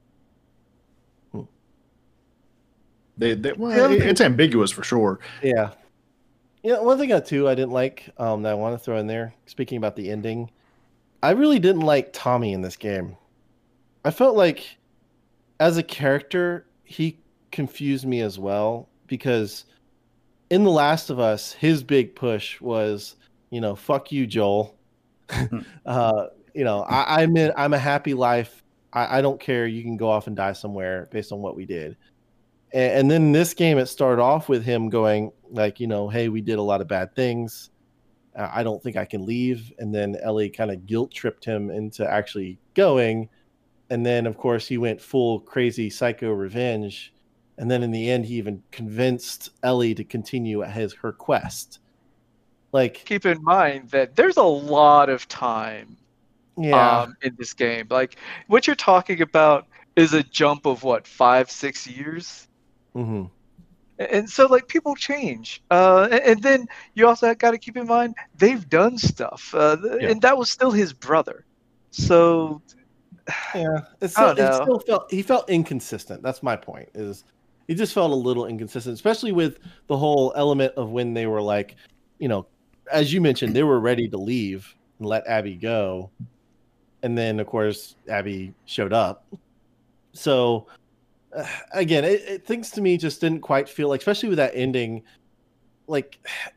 They, they, well, it, it's ambiguous for sure. Yeah. Yeah, one thing uh, too I didn't like um, that I want to throw in there, speaking about the ending, I really didn't like Tommy in this game. I felt like as a character, he confused me as well, because in The Last of Us, his big push was, you know, fuck you, Joel. uh, you know, I, I'm in, I'm a happy life. I, I don't care. You can go off and die somewhere based on what we did. And then in this game, it started off with him going like, you know, hey, we did a lot of bad things. Uh, I don't think I can leave. And then Ellie kind of guilt tripped him into actually going. and then of course he went full crazy psycho revenge, and then in the end he even convinced Ellie to continue his her quest. Like, keep in mind that there's a lot of time yeah, um, in this game. Like what you're talking about is a jump of what, five, six years. hmm And so, like, people change, uh, and, and then you also got to keep in mind they've done stuff, uh, Yeah. and that was still his brother. So, yeah, it's I still, don't it know. still felt he felt inconsistent. That's my point. Is he just felt a little inconsistent, especially with the whole element of when they were like, you know, as you mentioned, they were ready to leave and let Abby go, and then of course Abby showed up. So uh, again, it, it things to me just didn't quite feel like, especially with that ending, like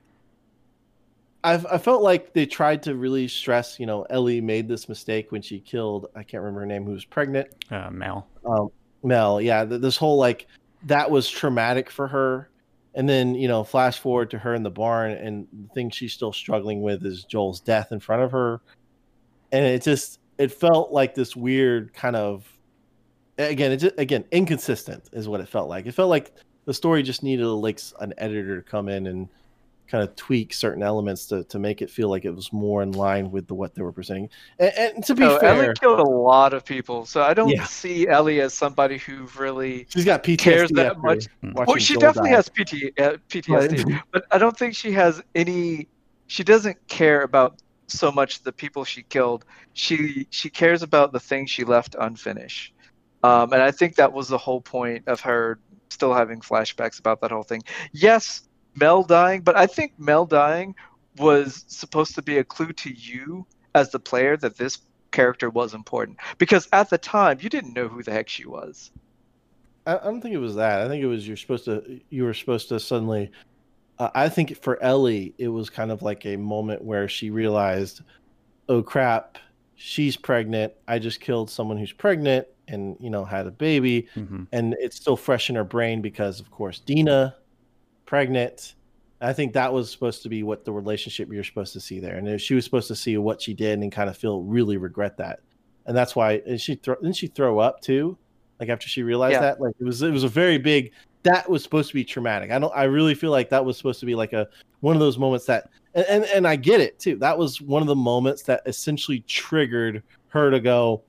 I've, I felt like they tried to really stress, you know, Ellie made this mistake when she killed, I can't remember her name, who was pregnant. Uh, Mel. Um, Mel, yeah, th- this whole like that was traumatic for her. And then, you know, flash forward to her in the barn, and the thing she's still struggling with is Joel's death in front of her. And it just, it felt like this weird kind of, again, it just, again, inconsistent is what it felt like. It felt like the story just needed like an editor to come in and kind of tweak certain elements to, to make it feel like it was more in line with the what they were presenting. And, and to be No, fair, Ellie killed a lot of people, so I don't Yeah. see Ellie as somebody who really she's got P T S cares D that after much. watching Well, she Joel definitely die. has P T, uh, P T S D, Right. but I don't think she has any. She doesn't care about so much the people she killed. She she cares about the things she left unfinished, um, and I think that was the whole point of her still having flashbacks about that whole thing. Yes, Mel dying, but I think Mel dying was supposed to be a clue to you as the player that this character was important, because at the time you didn't know who the heck she was. I, I don't think it was that. I think it was you're supposed to you were supposed to suddenly. Uh, I think for Ellie, it was kind of like a moment where she realized, "Oh crap, she's pregnant. I just killed someone who's pregnant and you know had a baby, Mm-hmm. and it's still fresh in her brain because, of course, Dina, pregnant." I think that was supposed to be what the relationship you're supposed to see there, and she was supposed to see what she did and kind of feel really regret that, and that's why. And she thro- didn't she throw up too, like after she realized Yeah. that, like it was it was a very big. That was supposed to be traumatic. I don't. I really feel like that was supposed to be like a one of those moments that, and and, and I get it too. That was one of the moments that essentially triggered her to go,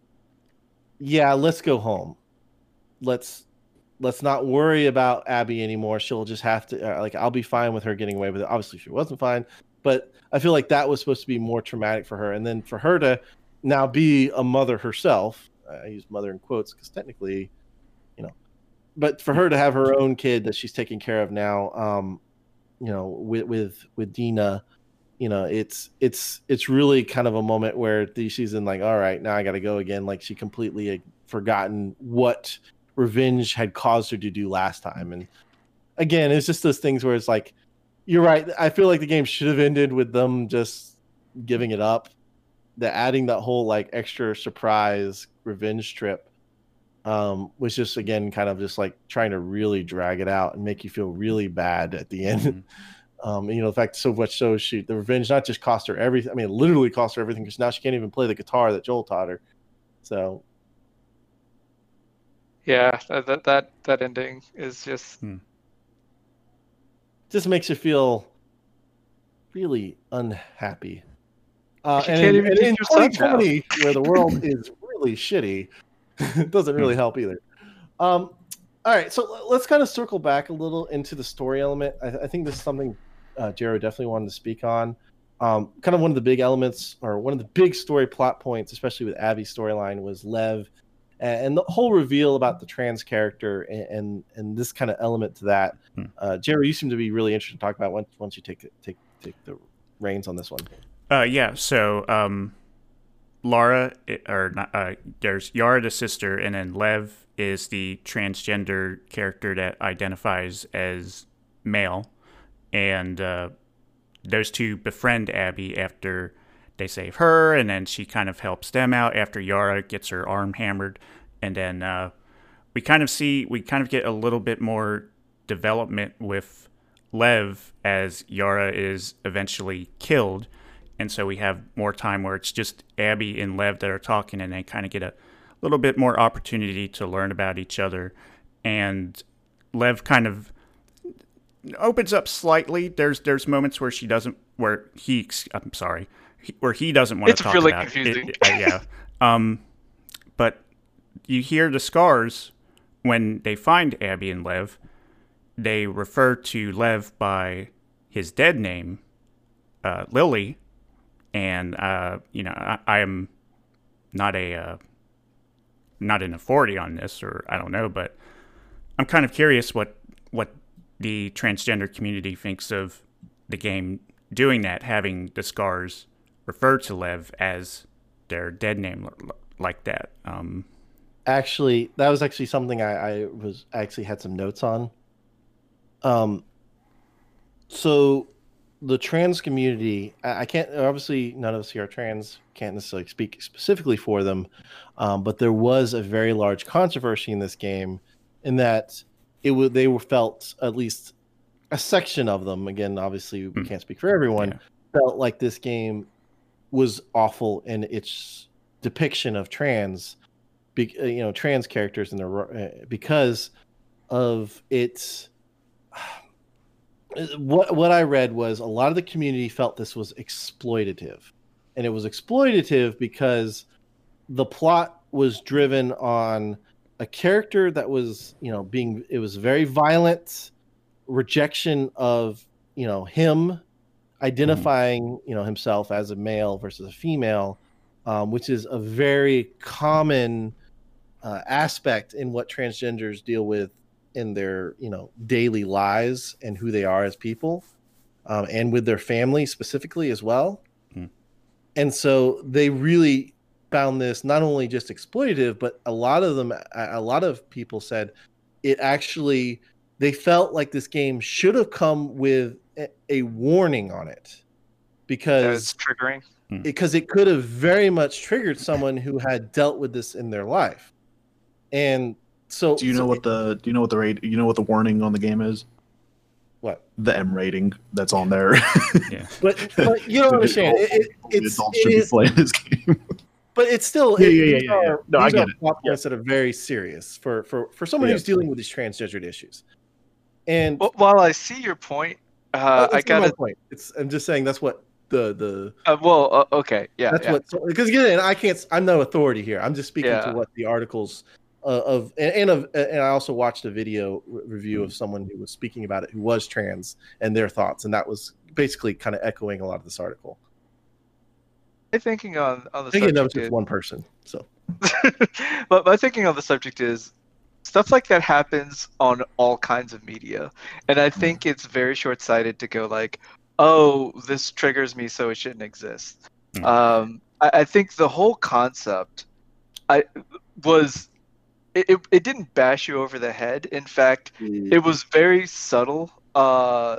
yeah, let's go home. Let's let's not worry about Abby anymore. She'll just have to uh, like I'll be fine with her getting away with it. Obviously, she wasn't fine, but I feel like that was supposed to be more traumatic for her, and then for her to now be a mother herself. I use mother in quotes because technically, you know, but for her to have her own kid that she's taking care of now, um, you know, with with with Dina, you know, it's it's it's really kind of a moment where the, she's in like, all right, now I got to go again. Like she completely had forgotten what revenge had caused her to do last time. And again, it's just those things where it's like, you're right. I feel like the game should have ended with them just giving it up. The adding that whole like extra surprise revenge trip um, was just again kind of just like trying to really drag it out and make you feel really bad at the end. Mm-hmm. Um, and, you know, the fact so much so she the revenge not just cost her everything. I mean, it literally cost her everything because now she can't even play the guitar that Joel taught her. So Yeah, that that that, that ending is just. Hmm. just makes you feel really unhappy. Uh, You and can't in, even and kiss in your son now. twenty twenty, where the world is really shitty, it doesn't really help either. Um, all right, so let's kind of circle back a little into the story element. I, I think this is something uh, Jero definitely wanted to speak on. Um, kind of one of the big elements, or one of the big story plot points, especially with Abby's storyline, was Lev, and, and the whole reveal about the trans character, and and, and this kind of element to that. Hmm. Uh, Jero, you seem to be really interested to talk about once once you take take take the reins on this one. Uh, yeah. So, um, Lara, or not, uh, there's Yara, the sister, and then Lev is the transgender character that identifies as male, and uh, those two befriend Abby after they save her, and then she kind of helps them out after Yara gets her arm hammered, and then uh, we kind of see we kind of get a little bit more development with Lev as Yara is eventually killed. And so we have more time where it's just Abby and Lev that are talking, and they kind of get a little bit more opportunity to learn about each other, and Lev kind of opens up slightly. There's there's moments where she doesn't, where he, I'm sorry, he, where he doesn't want It's to talk really about confusing. it. Uh, yeah, um, but you hear the scars when they find Abby and Lev. They refer to Lev by his dead name, uh, Lily, and uh, you know I, I am not a uh, not an authority on this, or I don't know, but I'm kind of curious what what the transgender community thinks of the game doing that, having the scars refer to Lev as their dead name like that. Um, Actually, that was actually something I, I was actually had some notes on. Um, so the trans community, I, I can't, obviously none of us here are trans, can't necessarily speak specifically for them, um, but there was a very large controversy in this game in that it would they were felt, at least a section of them, again, obviously we Mm. can't speak for everyone, Yeah. felt like this game was awful in its depiction of trans, be, uh, you know, trans characters in their uh, because of its. What what I read was a lot of the community felt this was exploitative, and it was exploitative because the plot was driven on a character that was, you know, being, it was very violent rejection of, you know, him identifying, you know, himself as a male versus a female, um, which is a very common uh, aspect in what transgenders deal with in their, you know, daily lives and who they are as people, um, and with their family specifically as well. Mm. And so they really found this not only just exploitative, but a lot of them, a lot of people said it actually, they felt like this game should have come with a, a warning on it, because It's triggering. because it could have very much triggered someone who had dealt with this in their life. And so, Do you know so what it, the do you know what the rate you know what the warning on the game is? what? The M rating that's on there. yeah. But, but you don't understand. It, it, it's adults it should is, be playing this game. but it's still Yeah, it, yeah, yeah, these yeah, yeah. are, No, I these get are it. plot Yeah. points that are very serious for for for someone Yeah. who's dealing with these transgendered issues. And Well, while I see your point, uh, uh, I that's not my gotta. point. It's I'm just saying that's what the the Uh, well, uh, okay, yeah, that's yeah. what, because again, I can't, I'm no authority here. I'm just speaking Yeah. to what the articles uh, of and, and of and I also watched a video re- review of someone who was speaking about it who was trans and their thoughts, and that was basically kind of echoing a lot of this article. My thinking on on the Again, that was subject just one person. So is, but my thinking on the subject is stuff like that happens on all kinds of media, and I think it's very short-sighted to go like, "Oh, this triggers me, so it shouldn't exist." Mm. Um, I, I think the whole concept, I was, it, it, it didn't bash you over the head. In fact, it was very subtle. Uh,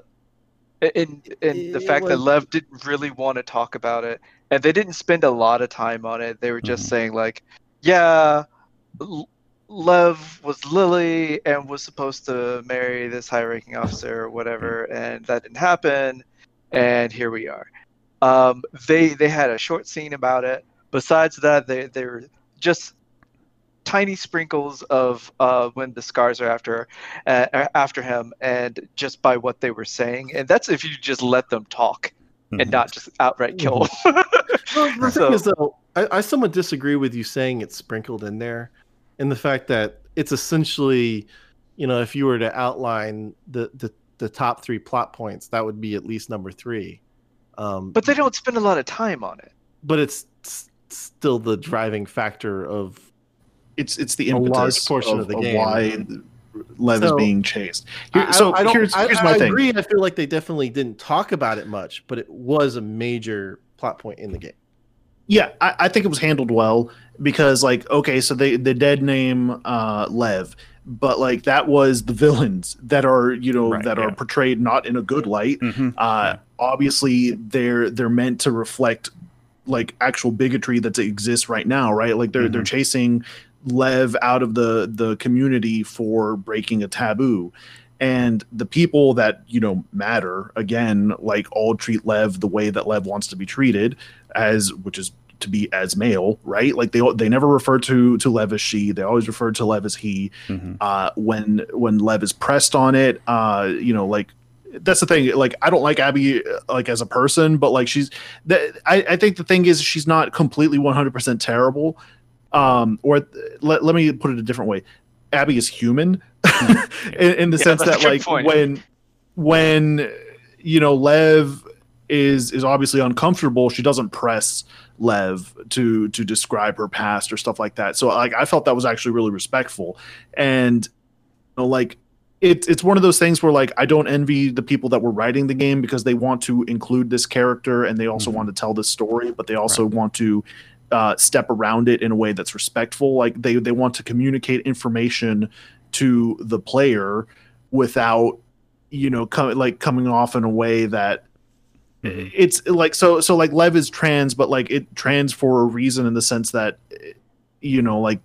in in the It fact that was- Lev didn't really want to talk about it, and they didn't spend a lot of time on it. They were just Mhm. saying like, "Yeah, L- Lev was Lily and was supposed to marry this high-ranking officer or whatever, and that didn't happen, and here we are." Um, they they had a short scene about it. Besides that, they they were just tiny sprinkles of uh, when the scars are after uh, after him, and just by what they were saying, and that's if you just let them talk and Mhm. not just outright kill them. Well, the So- thing is, though, I, I somewhat disagree with you saying it's sprinkled in there, in the fact that it's essentially, you know, if you were to outline the the, the top three plot points, that would be at least number three. Um, But they don't spend a lot of time on it. but it's s- still the driving factor of It's it's the A impetus large portion of, of the of game. why Lev is So- being chased. Here, I- so I, don't- here's I- here's I my thing. agree. I feel like they definitely didn't talk about it much, but it was a major plot point in the game. Yeah, I, I think it was handled well because, like, okay, so they the dead name uh, Lev, but like that was the villains that are you know Right, that yeah. are portrayed not in a good light. Mhm. Uh, Obviously, they're they're meant to reflect like actual bigotry that exists right now, right? Like they're they're Mhm. chasing Lev out of the the community for breaking a taboo. And the people that you know matter again, like all treat Lev the way that Lev wants to be treated, as which is to be as male, right? Like they they never refer to to Lev as she. They always refer to Lev as he. Mm-hmm. Uh, when when Lev is pressed on it, uh, you know, like that's the thing. Like I don't like Abby like as a person, but like she's. That, I I think the thing is she's not completely one hundred percent terrible. Um, or let let me put it a different way. Abby is human in, in the yeah, sense that like point. when when you know Lev is is obviously uncomfortable, she doesn't press Lev to to describe her past or stuff like that. So like I felt that was actually really respectful. And you know, like it, it's one of those things where like I don't envy the people that were writing the game because they want to include this character and they also mm-hmm. want to tell this story, but they also right. want to uh, step around it in a way that's respectful. Like they they want to communicate information to the player without you know com- like coming off in a way that mm-hmm. it's like so so like Lev is trans, but like it trans for a reason in the sense that you know like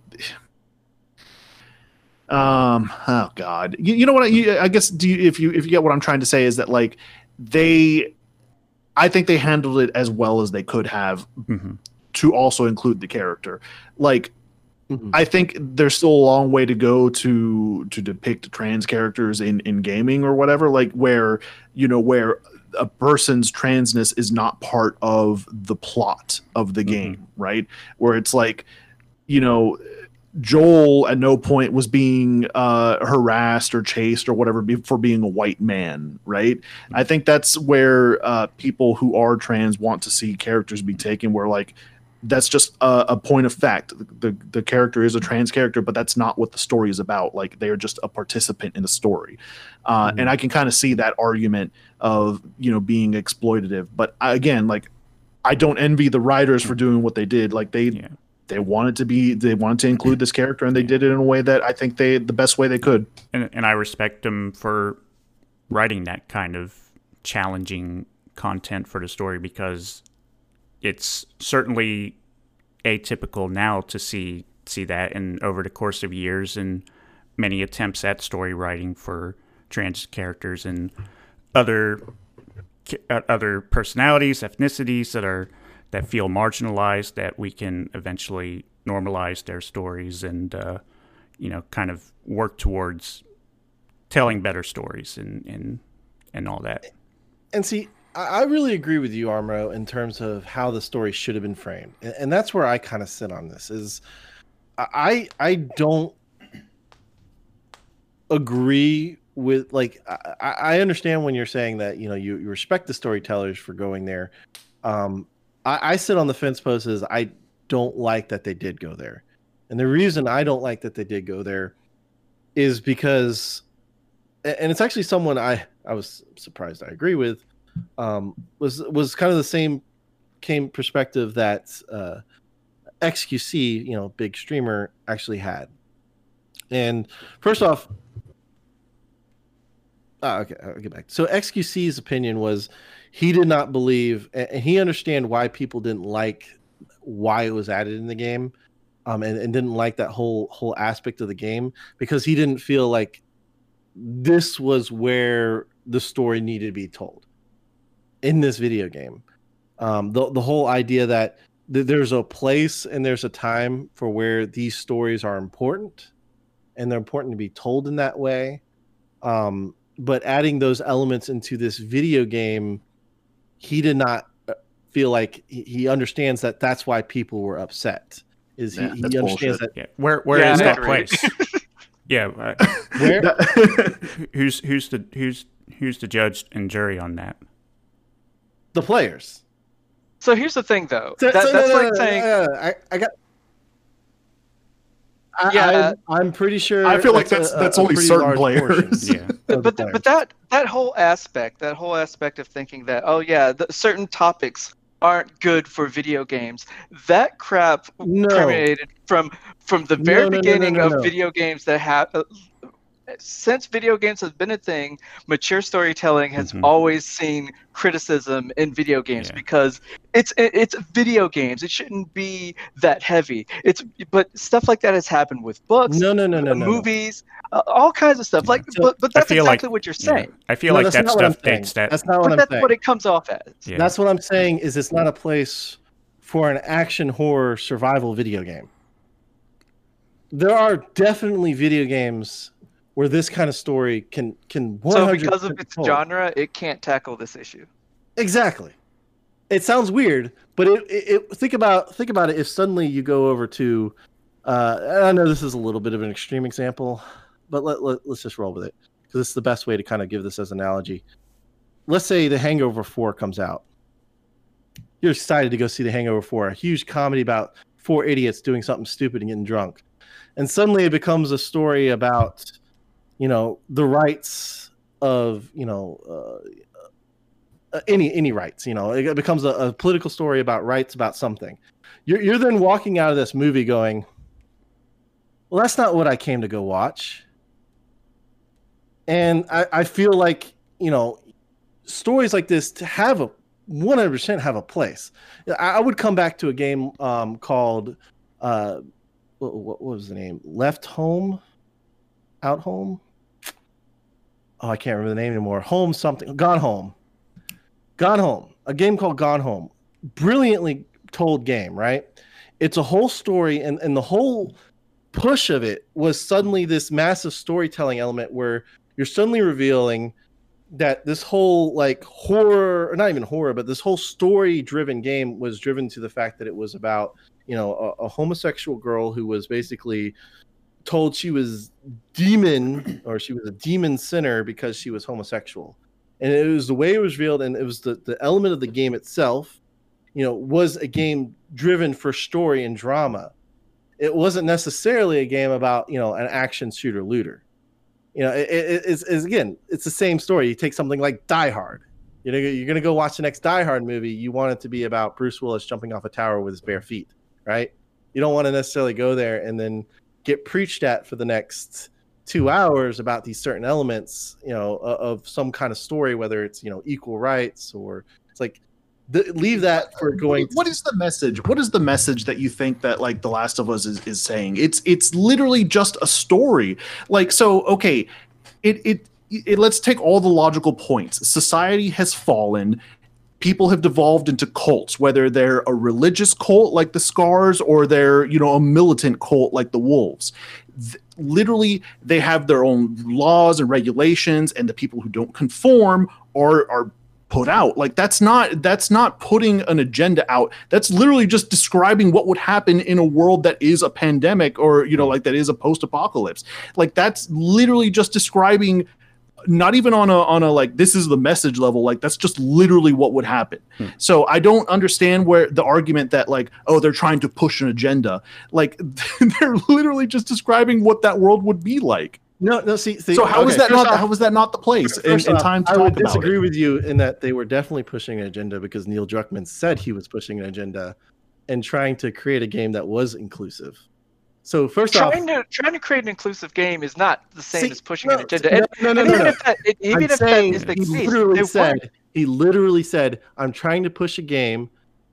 um oh god you, you know what I, you, I guess do you, if you if you get what I'm trying to say is that like they I think they handled it as well as they could have mm-hmm. to also include the character. Like mm-hmm. I think there's still a long way to go to to depict trans characters in in gaming or whatever, like where you know where a person's transness is not part of the plot of the game, mm-hmm. right? Where it's like, you know, Joel at no point was being uh, harassed or chased or whatever be- for being a white man, right? Mm-hmm. I think that's where uh, people who are trans want to see characters be taken, where like that's just a, a point of fact. The, the the character is a trans character, but that's not what the story is about. Like they are just a participant in the story. Uh, mm-hmm. And I can kind of see that argument of, you know, being exploitative. But I, again, like I don't envy the writers for doing what they did. Like they, yeah. they wanted to be, they wanted to include this character and they did it in a way that I think they, the best way they could. And, and I respect them for writing that kind of challenging content for the story, because it's certainly atypical now to see see that, and over the course of years and many attempts at story writing for trans characters and other other personalities, ethnicities that are that feel marginalized, that we can eventually normalize their stories and uh, you know kind of work towards telling better stories and and and all that. And see, I really agree with you, Armro, in terms of how the story should have been framed, and that's where I kind of sit on this. Is I I don't agree with like I, I understand when you're saying that you know you, you respect the storytellers for going there. Um, I, I sit on the fence post as I don't like that they did go there, and the reason I don't like that they did go there is because, and it's actually someone I I was surprised I agree with. Um, was was kind of the same came perspective that uh, X Q C, you know, big streamer, actually had. And first off, oh, okay, I'll get back. So X Q C's opinion was he did not believe, and he understand why people didn't like why it was added in the game, um, and, and didn't like that whole whole aspect of the game, because he didn't feel like this was where the story needed to be told. In this video game, um, the the whole idea that th- there's a place and there's a time for where these stories are important, and they're important to be told in that way. Um, but adding those elements into this video game, he did not feel like he, he understands that that's why people were upset. Is he, yeah, he understands bullshit. that? Yeah. Where where yeah, is that place? yeah, uh, where? who's who's the who's who's the judge and jury on that? The players. So here's the thing, though. So, that, so, that's no, like no, no, saying, no, no. I, I got. I, yeah, I, I'm pretty sure. I feel like that's that's, a, that's a only certain players. yeah, but but, but that that whole aspect, that whole aspect of thinking that, oh yeah, the, certain topics aren't good for video games. That crap no. permeated from from the very no, no, beginning no, no, no, of no. video games that have. Uh, Since video games have been a thing, mature storytelling has mm-hmm. always seen criticism in video games yeah. because it's it's video games. It shouldn't be that heavy. It's but stuff like that has happened with books, no, no, no, no, movies, no, no. Uh, all kinds of stuff. Like, so, but, but that's exactly like, what you're saying. Yeah. I feel no, like that stuff dates that. That's not what but I'm that's saying. what it comes off as. Yeah. That's what I'm saying. Is it's not a place for an action horror survival video game. There are definitely video games where this kind of story can can one hundred percent So because of its hold. genre, it can't tackle this issue. Exactly. It sounds weird, but it, it, it think about think about it. If suddenly you go over to, uh, and I know this is a little bit of an extreme example, but let, let let's just roll with it because it's the best way to kind of give this as an analogy. Let's say The Hangover four comes out. You're excited to go see The Hangover four, a huge comedy about four idiots doing something stupid and getting drunk, and suddenly it becomes a story about, you know, the rights of, you know. Uh, Uh, any any rights, you know, it becomes a, a political story about rights about something. You're you're then walking out of this movie going, well, that's not what I came to go watch. And I, I feel like, you know, stories like this to have a one hundred percent have a place. I, I would come back to a game um, called uh, what, what was the name? Left Home, Out Home. Oh, I can't remember the name anymore. Home something. Gone Home. Gone Home, a game called Gone Home. Brilliantly told game, right? It's a whole story, and, and the whole push of it was suddenly this massive storytelling element where you're suddenly revealing that this whole like horror, or not even horror, but this whole story-driven game was driven to the fact that it was about, you know, a, a homosexual girl who was basically told she was demon, or she was a demon sinner because she was homosexual. And it was the way it was revealed, and it was the, the element of the game itself, you know, was a game driven for story and drama. It wasn't necessarily a game about, you know, an action shooter looter. You know, it, it, it's, it's, again, it's the same story. You take something like Die Hard. You know, you're going to go watch the next Die Hard movie. You want it to be about Bruce Willis jumping off a tower with his bare feet, right? You don't want to necessarily go there and then get preached at for the next two hours about these certain elements, you know, of some kind of story, whether it's, you know, equal rights or it's like, the, leave that for going. What is the message? What is the message that you think that like The Last of Us is, is saying? It's it's literally just a story. Like, so okay, it, it it let's take all the logical points. Society has fallen. People have devolved into cults, whether they're a religious cult like the Scars or they're, you know, a militant cult like the Wolves. Th- literally, they have their own laws and regulations, and the people who don't conform are are put out. Like that's not that's not putting an agenda out. That's literally just describing what would happen in a world that is a pandemic, or, you know, like that is a post-apocalypse. Like that's literally just describing. Not even on a on a like this is the message level, like that's just literally what would happen. Hmm. So I don't understand where the argument that like, oh, they're trying to push an agenda. Like they're literally just describing what that world would be like. No, no. See, see so how okay, is that not off, how is that not the place in, in time to I talk would about disagree it? with you in that they were definitely pushing an agenda because Neil Druckmann said he was pushing an agenda and trying to create a game that was inclusive. So first trying off, to trying to create an inclusive game is not the same see, as pushing no, an agenda. No, And, no, no, and no, even no. if that, it, even I'm if saying that is the he case, literally they said weren't. he literally said, "I'm trying to push a game."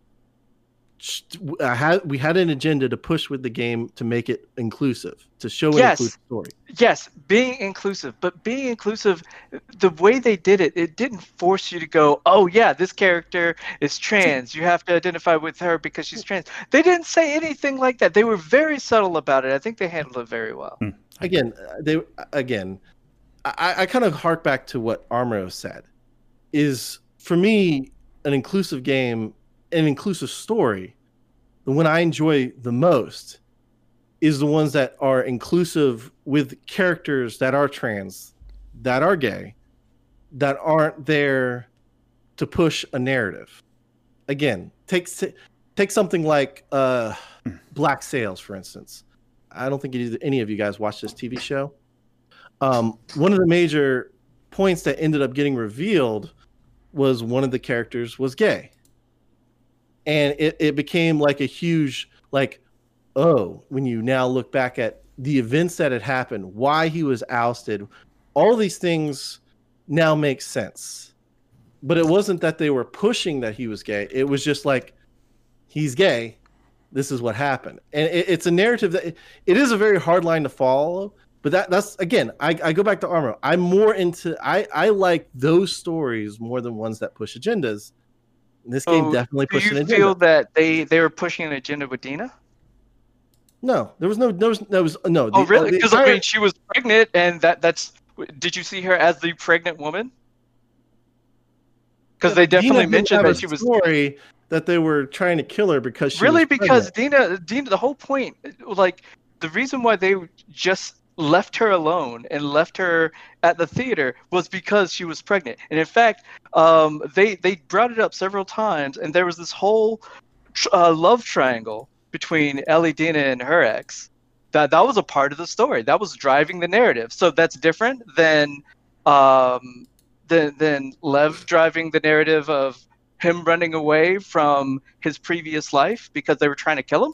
I had we had an agenda to push with the game to make it inclusive, to show an Yes. inclusive story. Yes, being inclusive, but being inclusive, the way they did it, it didn't force you to go, oh yeah, this character is trans. You have to identify with her because she's trans. They didn't say anything like that. They were very subtle about it. I think they handled it very well. Again, they again, I, I kind of hark back to what Armoro said. Is for me an inclusive game, an inclusive story, the one I enjoy the most is the ones that are inclusive with characters that are trans, that are gay, that aren't there to push a narrative. Again, take take something like uh, Black Sails, for instance. I don't think any of you guys watched this T V show. Um, one of the major points that ended up getting revealed was one of the characters was gay. And it, it became like a huge, like, oh, when you now look back at the events that had happened, why he was ousted, all these things now make sense. But it wasn't that they were pushing that he was gay. It was just like, he's gay. This is what happened. And it, it's a narrative that, it is a very hard line to follow. But that that's, again, I, I go back to Armor. I'm more into, I, I like those stories more than ones that push agendas. This game So, definitely do pushed you an agenda. feel that they they were pushing an agenda with Dina? No, there was no, there was, there was no. Oh, the- really? the Because I entire- mean, she was pregnant, and that that's. Did you see her as the pregnant woman? Because they Dina definitely didn't mentioned have that a she was story that they were trying to kill her because she really was because pregnant. Dina Dina the whole point, like the reason why they just left her alone and left her at the theater was because she was pregnant. And in fact, um, they they brought it up several times, and there was this whole tr- uh, love triangle between Ellie, Dina, and her ex. That that was a part of the story. That was driving the narrative. So that's different than um, than than Lev driving the narrative of him running away from his previous life because they were trying to kill him.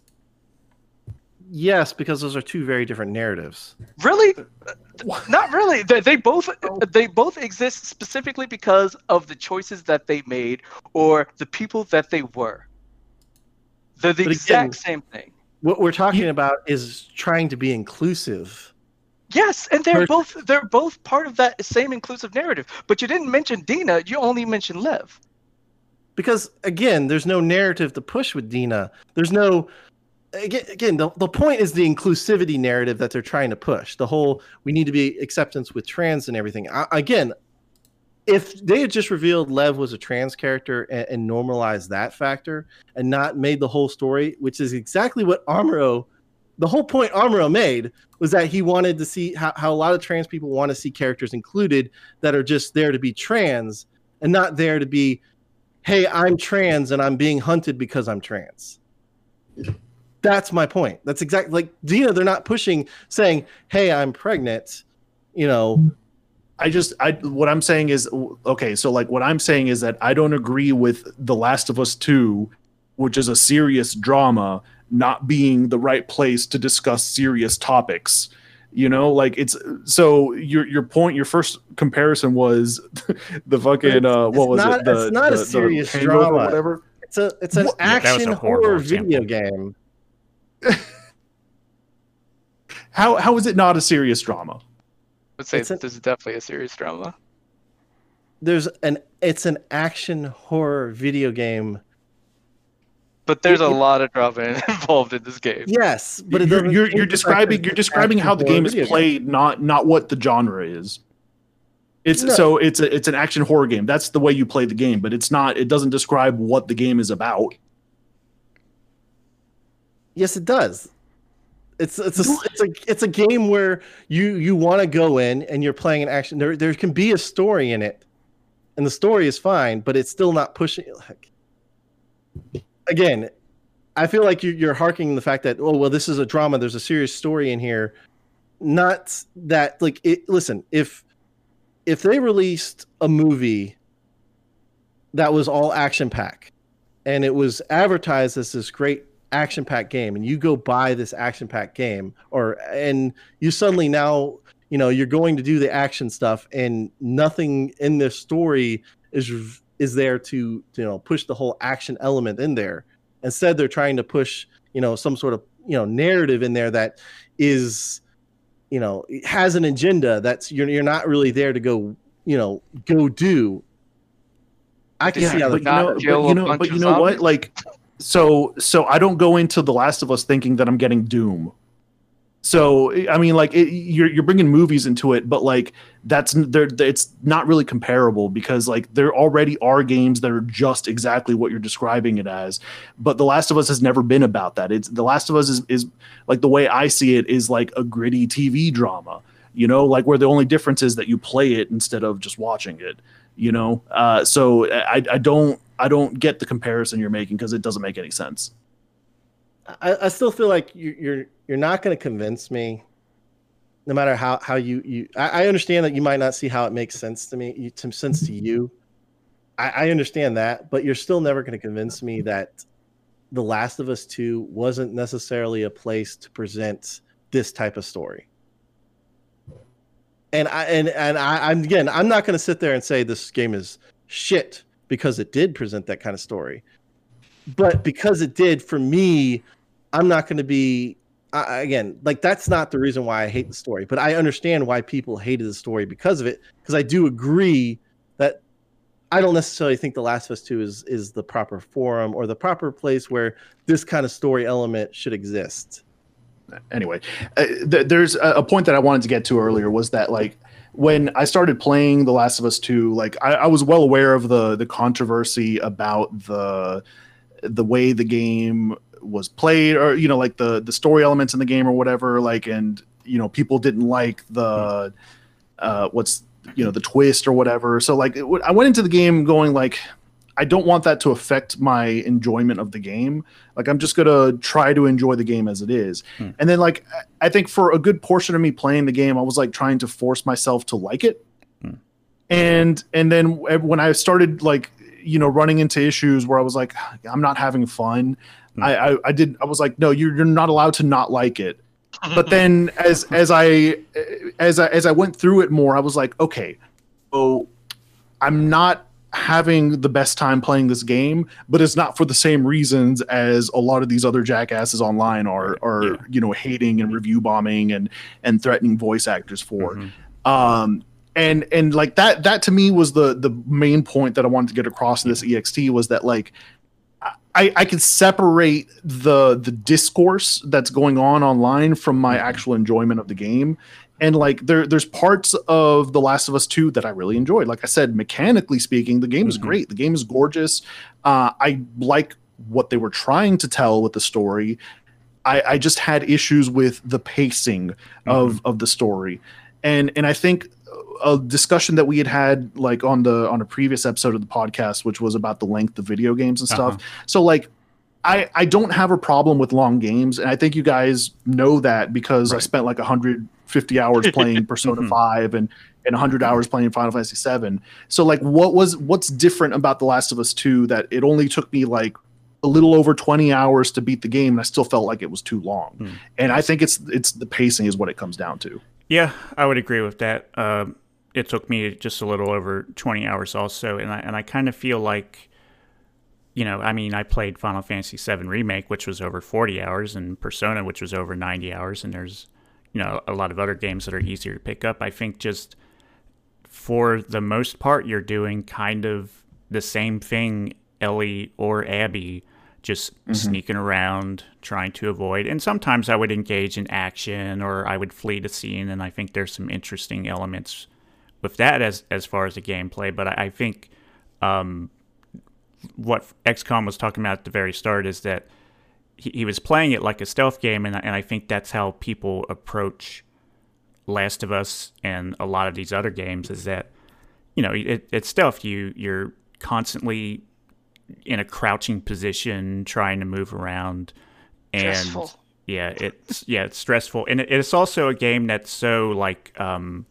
Yes, because those are two very different narratives. Really? Not really. They, they both they both exist specifically because of the choices that they made or the people that they were. They're the But exact again- same thing. What we're talking about is trying to be inclusive. Yes, and they're First- both they're both part of that same inclusive narrative. But you didn't mention Dina. You only mentioned Lev. Because again, there's no narrative to push with Dina. There's no again, again the, the point is the inclusivity narrative that they're trying to push. The whole we need to be acceptance with trans and everything. I, again, if they had just revealed Lev was a trans character and, and normalized that factor and not made the whole story, which is exactly what Amuro, the whole point Amuro made was that he wanted to see how, how a lot of trans people want to see characters included that are just there to be trans and not there to be, hey, I'm trans and I'm being hunted because I'm trans. That's my point. That's exactly like Dina. They're not pushing saying, hey, I'm pregnant, you know. I just I what I'm saying is okay, so like what I'm saying is that I don't agree with The Last of Us two, which is a serious drama, not being the right place to discuss serious topics. You know, like it's so your your point, your first comparison was the fucking uh what It's was not- it? The, it's not a the- the serious Hangover drama. or whatever. It's a it's an What? Yeah, that was action a horrible horror example. video game. How how is it not a serious drama? I would say It's a- this is definitely a serious drama. There's an it's an action horror video game. But there's It- a it- lot of drama involved in this game. Yes, but it you're doesn't you're, change you're the fact that describing it's you're an describing action how the horror game is video played, not not what the genre is. It's No. so it's a it's an action horror game. That's the way you play the game, but it's not. It doesn't describe what the game is about. Yes, it does. It's it's a it's a it's a game where you you want to go in and you're playing an action. There there can be a story in it, and the story is fine, but it's still not pushing. Like, again, I feel like you, you're harking the fact that oh well, this is a drama. There's a serious story in here. Not that like it. Listen, if if they released a movie that was all action pack, and it was advertised as this great action pack game, and you go buy this action pack game, or and you suddenly now you know you're going to do the action stuff, and nothing in this story is is there to you know push the whole action element in there. Instead, they're trying to push you know some sort of you know narrative in there that is you know has an agenda that's you're you're not really there to go you know go do. I can Yeah, see how but the you not know, but kill you a know, bunch but of you know what? zombies? Like, so so I don't go into The Last of Us thinking that I'm getting Doom. So I mean, like it, you're you're bringing movies into it, but like that's there. It's not really comparable because like there already are games that are just exactly what you're describing it as. But The Last of Us has never been about that. It's The Last of Us is is like the way I see it is like a gritty T V drama. You know, like where the only difference is that you play it instead of just watching it. You know, uh, so I I don't I don't get the comparison you're making because it doesn't make any sense. I, I still feel like you, you're you're not going to convince me, no matter how how you you. I, I understand that you might not see how it makes sense to me, you, to sense to you. I, I understand that, but you're still never going to convince me that The Last of Us two wasn't necessarily a place to present this type of story. And I and and I, I'm again, I'm not going to sit there and say this game is shit because it did present that kind of story. But because it did, for me, I'm not going to be I, again like that's not the reason why I hate the story. But I understand why people hated the story because of it. Because I do agree that I don't necessarily think The Last of Us two is is the proper forum or the proper place where this kind of story element should exist. Anyway, uh, th- there's a, a point that I wanted to get to earlier was that like when I started playing The Last of Us two, like I, I was well aware of the the controversy about the the way the game was played, or you know, like the the story elements in the game or whatever. Like, and you know, people didn't like the uh, what's you know the twist or whatever. So like, it, I went into the game going like, I don't want that to affect my enjoyment of the game. Like, I'm just gonna try to enjoy the game as it is. Hmm. And then like, I think for a good portion of me playing the game, I was like trying to force myself to like it. Hmm. And and then when I started like, you know, running into issues where I was like, I'm not having fun. Hmm. I, I I did. I was like, no, you're you're not allowed to not like it. But then as as I as I as I went through it more, I was like, okay, so I'm not having the best time playing this game, but it's not for the same reasons as a lot of these other jackasses online are are yeah. you know, hating and review bombing and and threatening voice actors for. Mm-hmm. Um and and like that that to me was the the main point that I wanted to get across in this E X T was that like I, I can separate the the discourse that's going on online from my actual enjoyment of the game. And like there there's parts of The Last of Us two that I really enjoyed. Like I said, mechanically speaking, the game is mm-hmm. great. The game is gorgeous. Uh, I like what they were trying to tell with the story. I, I just had issues with the pacing mm-hmm. of of the story. And and I think a discussion that we had had like on the on a previous episode of the podcast, which was about the length of video games and stuff. Uh-huh. So like I, I don't have a problem with long games, and I think you guys know that because right. I spent like one hundred fifty hours playing Persona five and, and one hundred hours playing Final Fantasy seven. So like what was what's different about The Last of Us two that it only took me like a little over twenty hours to beat the game and I still felt like it was too long. Hmm. And I think it's it's the pacing is what it comes down to. Yeah, I would agree with that. Uh, it took me just a little over twenty hours also, and I and I kind of feel like, you know, I mean, I played Final Fantasy seven Remake, which was over forty hours, and Persona, which was over ninety hours, and there's, you know, a lot of other games that are easier to pick up. I think just for the most part, you're doing kind of the same thing, Ellie or Abby, just mm-hmm. sneaking around, trying to avoid. And sometimes I would engage in action or I would flee the scene, and I think there's some interesting elements with that as as far as the gameplay. But I, I think um, what X COM was talking about at the very start is that he, he was playing it like a stealth game, and, and I think that's how people approach Last of Us and a lot of these other games is that, you know, it, it's stealth. You, you're constantly in a crouching position trying to move around. And stressful. Yeah, it's yeah, it's stressful. And it, it's also a game that's so like um,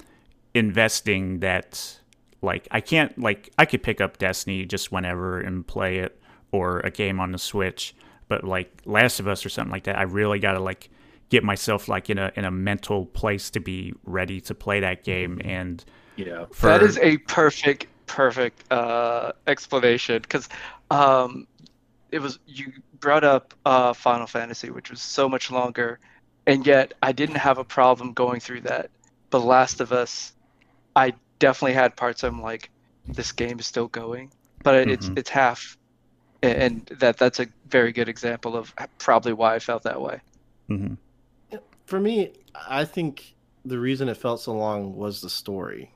investing that like I can't like I could pick up Destiny just whenever and play it, or a game on the Switch, but like Last of Us or something like that, I really got to like get myself like in a in a mental place to be ready to play that game. And yeah, for... that is a perfect perfect uh, explanation, because um, it was you brought up uh, Final Fantasy, which was so much longer, and yet I didn't have a problem going through that. But Last of Us, I definitely had parts I'm like, this game is still going, but mm-hmm. it's it's half, and that that's a very good example of probably why I felt that way. Mm-hmm. For me, I think the reason it felt so long was the story.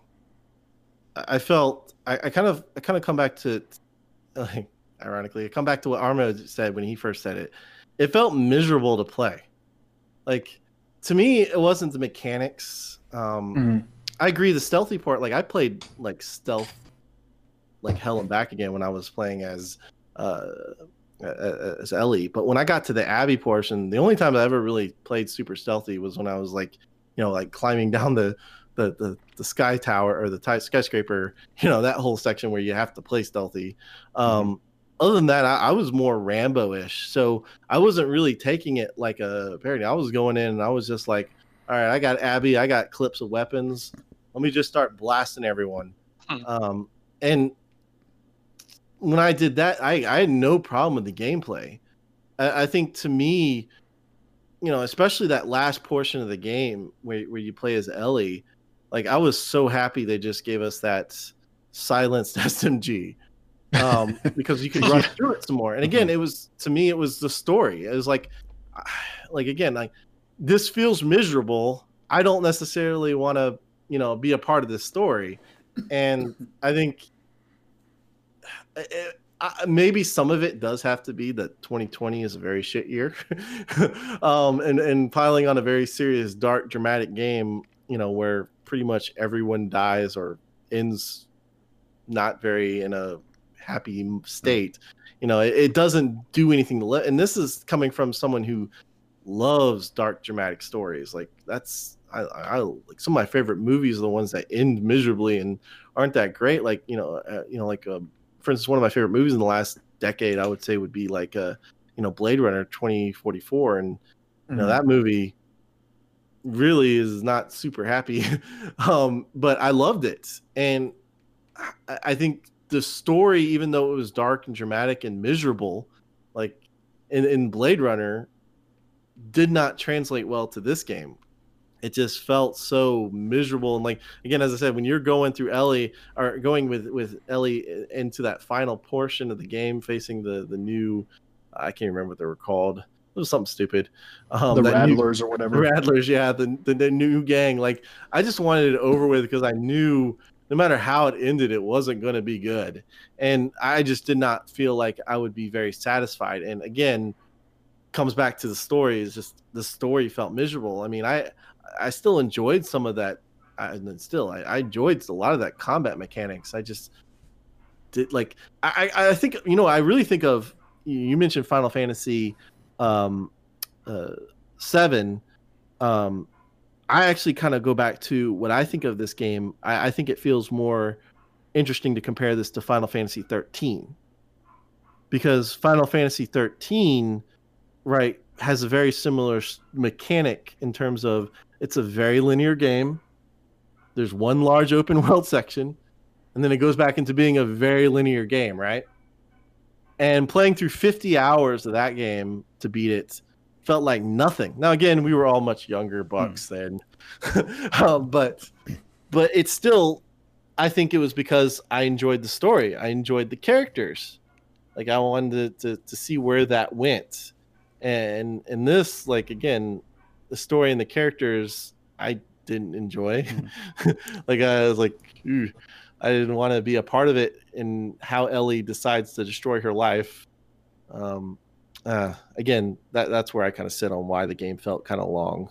I felt I, I kind of I kind of come back to, like, ironically, I come back to what Armo said when he first said it. It felt miserable to play. Like, to me, it wasn't the mechanics. Um, mm-hmm. I agree, the stealthy part. Like, I played like stealth, like hell and back again when I was playing as uh, as Ellie. But when I got to the Abby portion, the only time I ever really played super stealthy was when I was like, you know, like climbing down the the the, the sky tower or the ty- skyscraper. You know, that whole section where you have to play stealthy. Um, mm-hmm. Other than that, I, I was more Rambo-ish, so I wasn't really taking it like a parody. I was going in and I was just like, all right, I got Abby, I got clips of weapons. Let me just start blasting everyone. Hmm. Um, and when I did that, I, I had no problem with the gameplay. I, I think to me, you know, especially that last portion of the game where, where you play as Ellie, like I was so happy they just gave us that silenced S M G. Um, because you could rush through it some more. And again, it was to me, it was the story. It was like, like again, like this feels miserable. I don't necessarily want to, you know, be a part of this story. And I think it, I, maybe some of it does have to be that twenty twenty is a very shit year, um, and and piling on a very serious, dark, dramatic game, you know, where pretty much everyone dies or ends not very in a happy state. You know, it, it doesn't do anything to let. And this is coming from someone who loves dark, dramatic stories. Like that's I, I like some of my favorite movies are the ones that end miserably and aren't that great. Like you know, uh, you know, like um, for instance, one of my favorite movies in the last decade, I would say, would be like uh, you know, Blade Runner twenty forty-four, and you know, mm-hmm. that movie really is not super happy, um, but I loved it, and I, I think the story, even though it was dark and dramatic and miserable, like in, in Blade Runner, did not translate well to this game. It just felt so miserable. And like, again, as I said, when you're going through Ellie or going with, with Ellie into that final portion of the game, facing the, the new, I can't remember what they were called. It was something stupid. Um, the Rattlers new, or whatever. Rattlers. Yeah. The, the, the new gang. Like I just wanted it over with because I knew no matter how it ended, it wasn't going to be good. And I just did not feel like I would be very satisfied. And again, comes back to the story. Is just the story felt miserable. I mean, I, I still enjoyed some of that. I, still, I, I enjoyed a lot of that combat mechanics. I just did like, I, I think, you know, I really think of, you mentioned Final Fantasy um, uh, seven. Um, I actually kind of go back to what I think of this game. I, I think it feels more interesting to compare this to Final Fantasy thirteen, because Final Fantasy thirteen, right, has a very similar mechanic in terms of it's a very linear game. There's one large open world section, and then it goes back into being a very linear game, right? And playing through fifty hours of that game to beat it felt like nothing. Now, again, we were all much younger bucks mm. then, um, but but it's still, I think it was because I enjoyed the story. I enjoyed the characters. Like I wanted to, to, to see where that went. And and this, like, again, the story and the characters, I didn't enjoy. Mm. Like I was like, Ew. I didn't want to be a part of it in how Ellie decides to destroy her life. Um, uh, again, that that's where I kind of sit on why the game felt kind of long.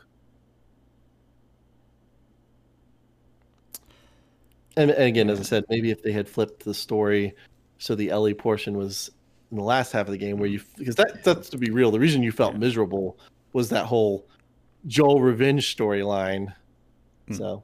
And, and again, as I said, maybe if they had flipped the story so the Ellie portion was in the last half of the game, where you, because that that's to be real, the reason you felt miserable was that whole Joel revenge storyline. Mm. So.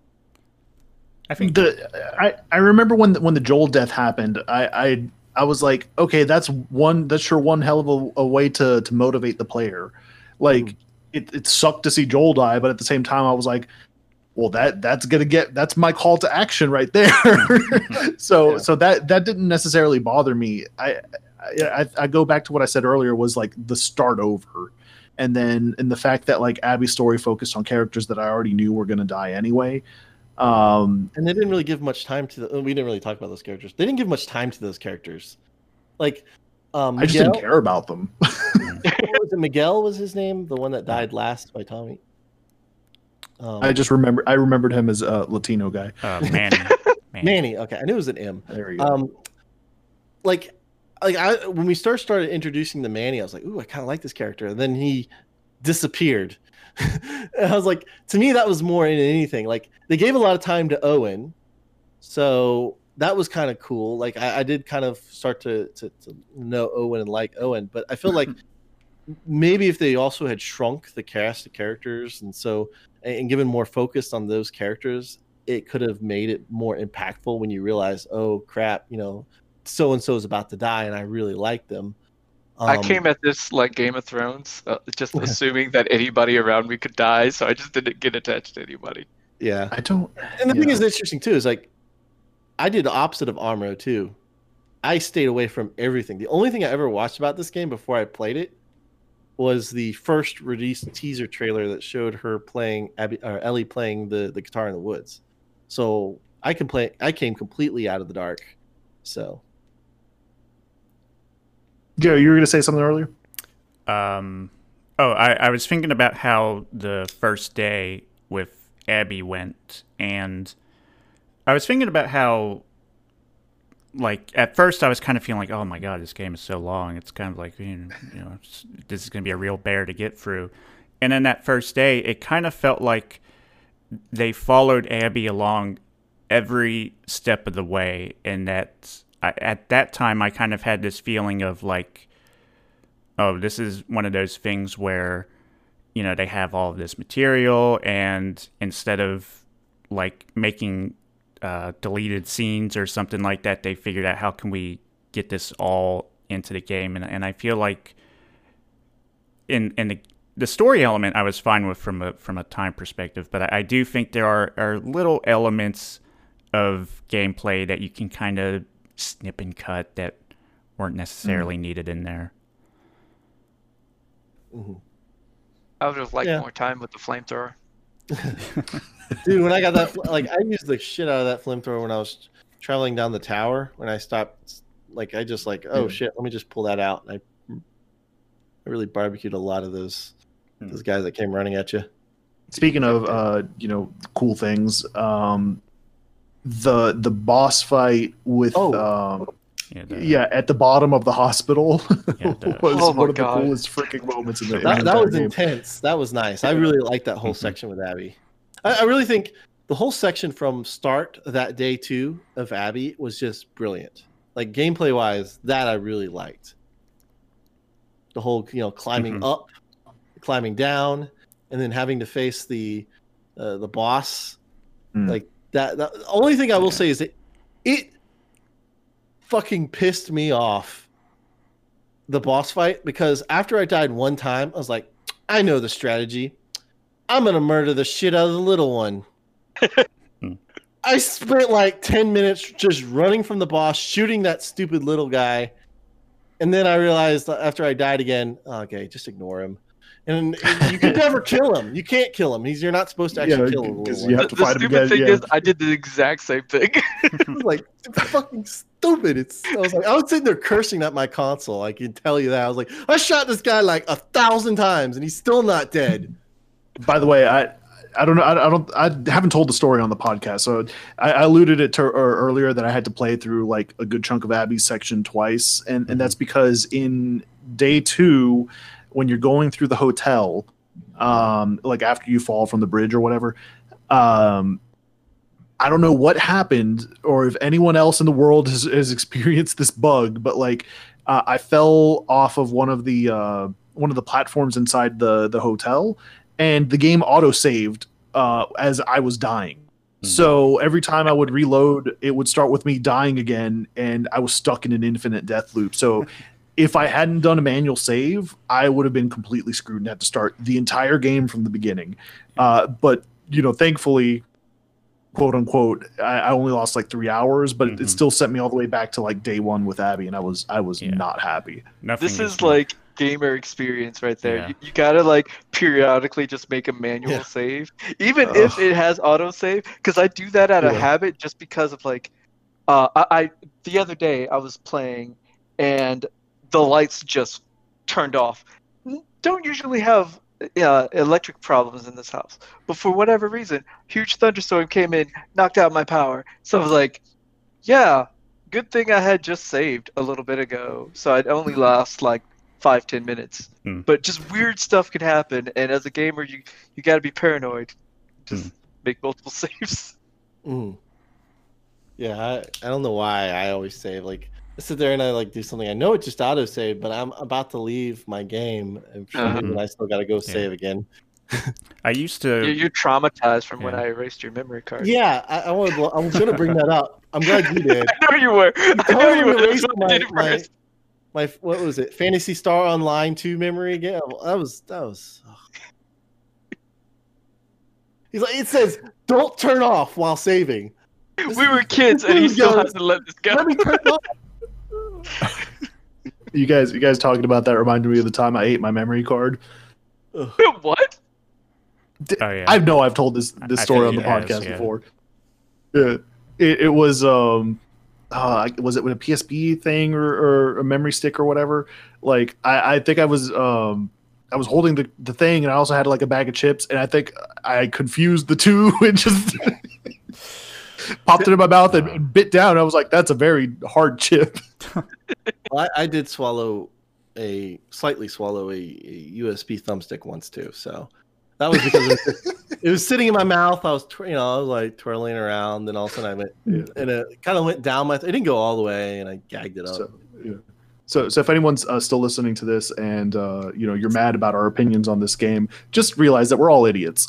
I think the I, I remember when the, when the Joel death happened, I, I I was like, okay, that's one that's sure one hell of a, a way to to motivate the player. Like mm. it, it sucked to see Joel die, but at the same time I was like, well, that that's gonna get that's my call to action right there. so yeah. so that that didn't necessarily bother me. I, I I go back to what I said earlier, was like the start over. And then and the fact that like Abby's story focused on characters that I already knew were gonna die anyway. Um, and they didn't really give much time to the, we didn't really talk about those characters. They didn't give much time to those characters. Like, um, I just Miguel, didn't care about them. was it Miguel was his name? The one that died last by Tommy. Um, I just remember, I remembered him as a Latino guy. Uh, Manny. Manny. Manny. Okay. I knew it was an M. There we go. Um, like, like I, when we start started introducing the Manny, I was like, ooh, I kind of like this character. And then he disappeared. And I was like, to me, that was more in anything. Like they gave a lot of time to Owen, so that was kind of cool. Like I, I did kind of start to, to to know Owen and like Owen, but I feel like maybe if they also had shrunk the cast of characters and so and given more focus on those characters, it could have made it more impactful when you realize, oh crap, you know, so and so is about to die, and I really like them. Um, I came at this like Game of Thrones, uh, just assuming that anybody around me could die, so I just didn't get attached to anybody. Yeah, I don't. And the yeah. thing is interesting too is like, I did the opposite of Amro too. I stayed away from everything. The only thing I ever watched about this game before I played it was the first released teaser trailer that showed her playing Abby or Ellie playing the the guitar in the woods. So I can play. I came completely out of the dark. So, Joe, you were going to say something earlier? Um, oh, I, I was thinking about how the first day with Abby went, and I was thinking about how, like, at first I was kind of feeling like, oh my god, this game is so long. It's kind of like, you know, you know this is going to be a real bear to get through. And then that first day, it kind of felt like they followed Abby along every step of the way, and that I, at that time I kind of had this feeling of like, oh, this is one of those things where, you know, they have all of this material, and instead of like making uh, deleted scenes or something like that, they figured out how can we get this all into the game, and and I feel like in in the the story element I was fine with from a from a time perspective, but I, I do think there are, are little elements of gameplay that you can kind of snip and cut that weren't necessarily mm. needed in there. Mm-hmm. I would have liked yeah. more time with the flamethrower. Dude, when I got that, like, I used the shit out of that flamethrower when I was traveling down the tower. When I stopped, like, I just like, oh mm. shit, let me just pull that out. And I, I really barbecued a lot of those mm. those guys that came running at you. Speaking of, uh, you know, cool things, um, the the boss fight with, oh. um, yeah, the, yeah, at the bottom of the hospital yeah, the, was oh one of God. the coolest freaking moments in the. That, in that was game. intense. That was nice. I really liked that whole mm-hmm. section with Abby. I, I really think the whole section from start that day two of Abby was just brilliant. Like gameplay wise, that I really liked. The whole, you know, climbing mm-hmm. up, climbing down, and then having to face the uh, the boss. Mm. Like that, that. The only thing I will say is that it fucking pissed me off, the boss fight, because after I died one time, I was like, I know the strategy. I'm gonna murder the shit out of the little one. I spent like ten minutes just running from the boss, shooting that stupid little guy, and then I realized after I died again, oh, okay, just ignore him. And you can never kill him. You can't kill him. He's you're not supposed to actually yeah, kill him. You have to the fight stupid him again. thing Yeah. is, I did the exact same thing. It was like, it's fucking stupid. It's I was like, I was sitting there cursing at my console. I can tell you that. I was like, I shot this guy like a thousand times, and he's still not dead. By the way, I I don't know. I, I don't. I haven't told the story on the podcast, so I, I alluded it to or earlier that I had to play through like a good chunk of Abby's section twice, and and that's because in day two, when you're going through the hotel, um, like after you fall from the bridge or whatever, um, I don't know what happened or if anyone else in the world has, has experienced this bug, but like uh, I fell off of one of the uh, one of the platforms inside the the hotel. And the game auto-saved uh, as I was dying. Mm-hmm. So every time I would reload, it would start with me dying again, and I was stuck in an infinite death loop. So if I hadn't done a manual save, I would have been completely screwed and had to start the entire game from the beginning. Uh, but, you know, thankfully, quote unquote, I, I only lost like three hours, but mm-hmm. it still sent me all the way back to like day one with Abby, and I was I was yeah. not happy. Nothing this is, is like gamer experience right there. Yeah. You, you gotta like periodically just make a manual yeah. save, even Ugh. if it has auto save. Because I do that out of yeah. habit, just because of like, uh, I, I the other day I was playing and the lights just turned off. Don't usually have uh, electric problems in this house, but for whatever reason, huge thunderstorm came in, knocked out my power. So I was like, yeah, good thing I had just saved a little bit ago, so I'd only lost like five ten minutes. Mm. But just weird stuff could happen, and as a gamer, you you got to be paranoid. Just mm. make multiple saves. Mm. Yeah, I, I don't know why I always save. Like I sit there and I like do something. I know it just auto save, but I'm about to leave my game, and for some reason I still got to go yeah. save again. I used to. You're, you're traumatized from yeah. when I erased your memory card. Yeah, I, I was I was gonna bring that up. I'm glad you did. I know you were. You I know you were. Erased my, my, my what was it? Phantasy Star Online two memory again. That was that was. Oh. He's like, it says don't turn off while saving. This we were kids, and he still goes, hasn't let this go. Let me turn it off. You guys, you guys talking about that reminded me of the time I ate my memory card. What? Oh, yeah. I know I've told this this I story on the has, podcast yeah. before. Yeah. it, it was um, uh, was it with a P S P thing or, or a memory stick or whatever? Like I, I think I was um, I was holding the, the thing, and I also had like a bag of chips, and I think I confused the two and just popped it in my mouth and, and bit down. I was like, "That's a very hard chip." Well, I, I did swallow a slightly swallow a, a U S B thumbstick once too, so that was because it was, it was sitting in my mouth. I was, tw- you know, I was like twirling around, and all of a sudden I went, yeah. and it kind of went down my. Th- it didn't go all the way, and I gagged it up. So, yeah. So, so if anyone's uh, still listening to this, and uh, you know you're mad about our opinions on this game, just realize that we're all idiots.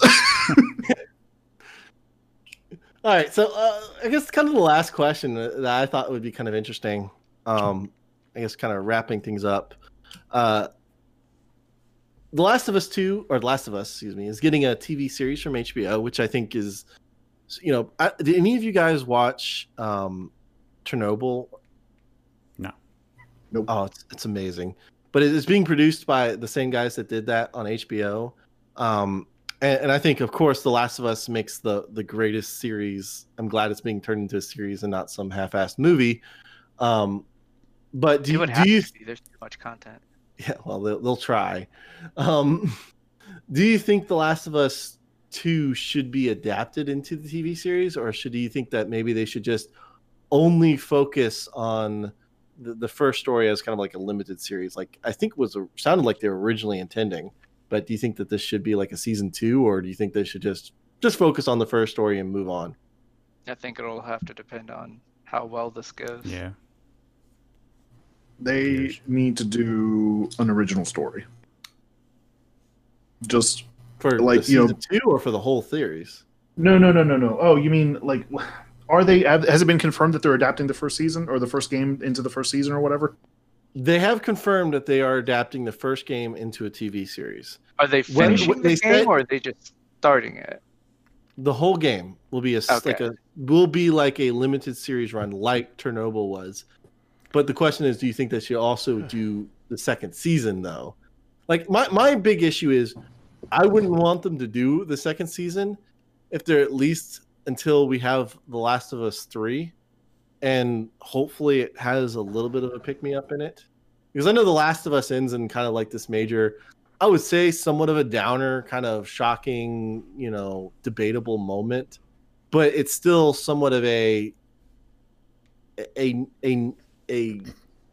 All right, so uh, I guess kind of the last question that I thought would be kind of interesting. Um, I guess kind of wrapping things up. Uh, The Last of Us two, or The Last of Us, excuse me, is getting a T V series from H B O, which I think is, you know, I, did any of you guys watch um, Chernobyl? No. Nope. Oh, it's, it's amazing. But it is being produced by the same guys that did that on H B O. Um, and, and I think, of course, The Last of Us makes the, the greatest series. I'm glad it's being turned into a series and not some half-assed movie. Um, but do, do you... Be. There's too much content. Yeah, well, they'll, they'll try. Um, do you think The Last of Us two should be adapted into the T V series, or should do you think that maybe they should just only focus on the, the first story as kind of like a limited series? Like I think was a, sounded like they were originally intending. But do you think that this should be like a season two, or do you think they should just just focus on the first story and move on? I think it'll have to depend on how well this goes. Yeah. They need to do an original story. Just for like the you know, season two, or for the whole series? No, no, no, no, no. Oh, you mean like, are they? Has it been confirmed that they're adapting the first season or the first game into the first season or whatever? They have confirmed that they are adapting the first game into a T V series. Are they finishing when, the they game, said, or are they just starting it? The whole game will be a Okay. like a will be like a limited series run, like Chernobyl was. But the question is, do you think they should also do the second season though? Like my my big issue is, I wouldn't want them to do the second season if they're at least until we have The Last of Us three, and hopefully it has a little bit of a pick me up in it, because I know The Last of Us ends in kind of like this major, I would say somewhat of a downer, kind of shocking, you know, debatable moment, but it's still somewhat of a a a a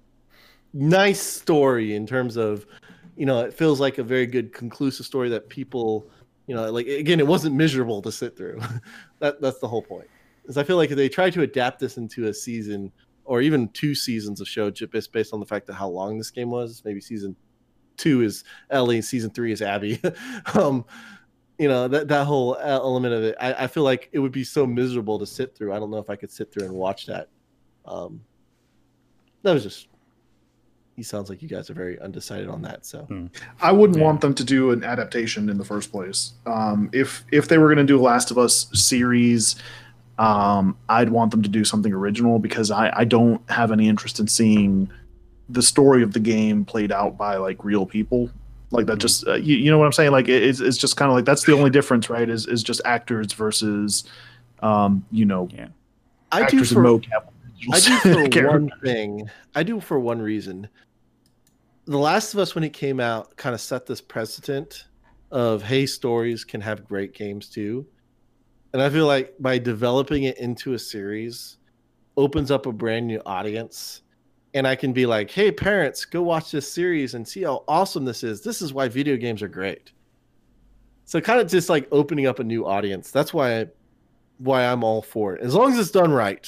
nice story in terms of, you know, it feels like a very good conclusive story that people, you know, like again, it wasn't miserable to sit through. that that's the whole point. Is I feel like if they try to adapt this into a season or even two seasons of show, just based on the fact that how long this game was, maybe season two is Ellie, season three is Abby. um, you know, that that whole element of it, I, I feel like it would be so miserable to sit through. I don't know if I could sit through and watch that. Um, that was just. He sounds like you guys are very undecided on that. So I wouldn't Yeah. want them to do an adaptation in the first place. Um, if if they were going to do a Last of Us series, um, I'd want them to do something original, because I, I don't have any interest in seeing the story of the game played out by like real people. Like that, just uh, you, you know what I'm saying? Like it, it's it's just kind of like that's the only difference, right? Is is just actors versus, um, you know, Yeah. I do actors for and mocap. I do for Can't- one thing. I do for one reason. The Last of Us, when it came out, kind of set this precedent of, hey, stories can have great games too. And I feel like by developing it into a series opens up a brand new audience. And I can be like, hey, parents, go watch this series and see how awesome this is. This is why video games are great. So kind of just like opening up a new audience. That's why, I, why I'm all for it. As long as it's done right.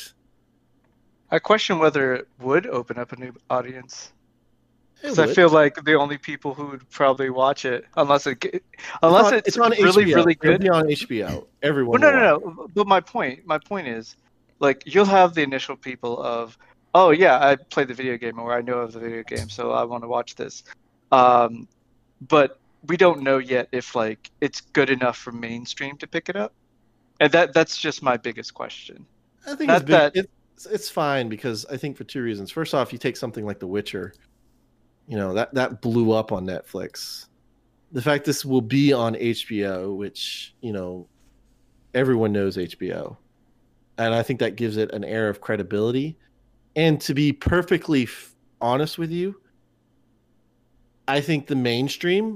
I question whether it would open up a new audience. It Because I would. feel like the only people who would probably watch it, unless it, ge- unless it's, it's on really, H B O. really It'll good. be on H B O. Everyone. Well, no, will no, watch it. no. But my point, my point is, like, you'll have the initial people of, oh yeah, I played the video game, or I know of the video game, so I want to watch this. Um, but we don't know yet if like it's good enough for mainstream to pick it up, and that that's just my biggest question. I think Not it's, big, that- it's it's fine because I think for two reasons. First off, you take something like The Witcher, you know, that that blew up on Netflix. The fact this will be on H B O, which, you know, everyone knows H B O. and I think that gives it an air of credibility. And to be perfectly f- honest with you, I think the mainstream,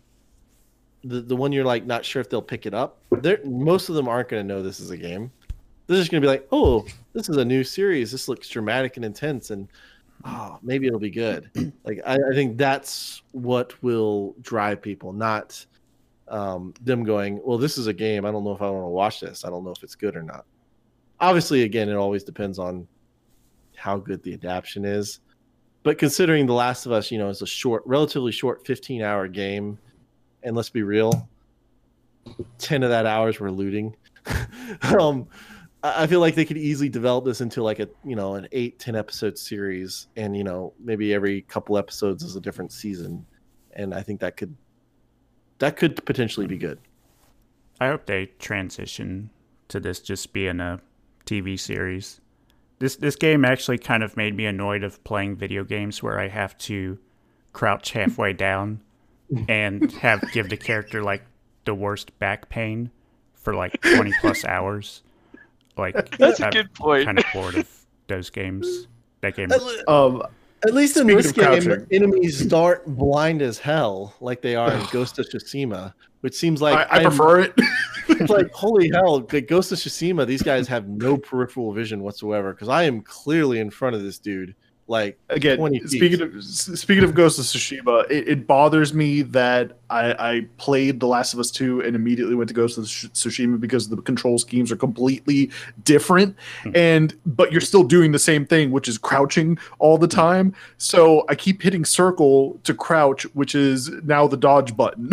the the one you're like not sure if they'll pick it up, they're most of them aren't going to know this is a game. They're just going to be like, oh, this is a new series. This looks dramatic and intense, and oh, maybe it'll be good. Like I, I think that's what will drive people, not um, them going, well, this is a game. I don't know if I want to watch this. I don't know if it's good or not. Obviously, again, it always depends on how good the adaptation is. But considering The Last of Us, you know, is a short, relatively short fifteen hour game, and let's be real, ten of that hours were looting. um, I feel like they could easily develop this into like a, you know, an eight, ten episode series, and, you know, maybe every couple episodes is a different season. And I think that could, that could potentially be good. I hope they transition to this just being a T V series. This this game actually kind of made me annoyed of playing video games where I have to crouch halfway down and have give the character like the worst back pain for like twenty plus hours. Like That's a I'm good point. kind of bored of those games. That game. Um, At least in Speaking this of game, crouching. enemies aren't blind as hell like they are in Ghost of Tsushima, which seems like I, I I'm- prefer it. It's like, holy hell, like Ghost of Tsushima, these guys have no peripheral vision whatsoever because I am clearly in front of this dude. Like, Again, twenty feet. speaking of s- speaking of Ghost of Tsushima, it, it bothers me that I, I played The Last of Us two and immediately went to Ghost of Tsush- Tsushima because the control schemes are completely different, and but you're still doing the same thing, which is crouching all the time. So I keep hitting circle to crouch, which is now the dodge button.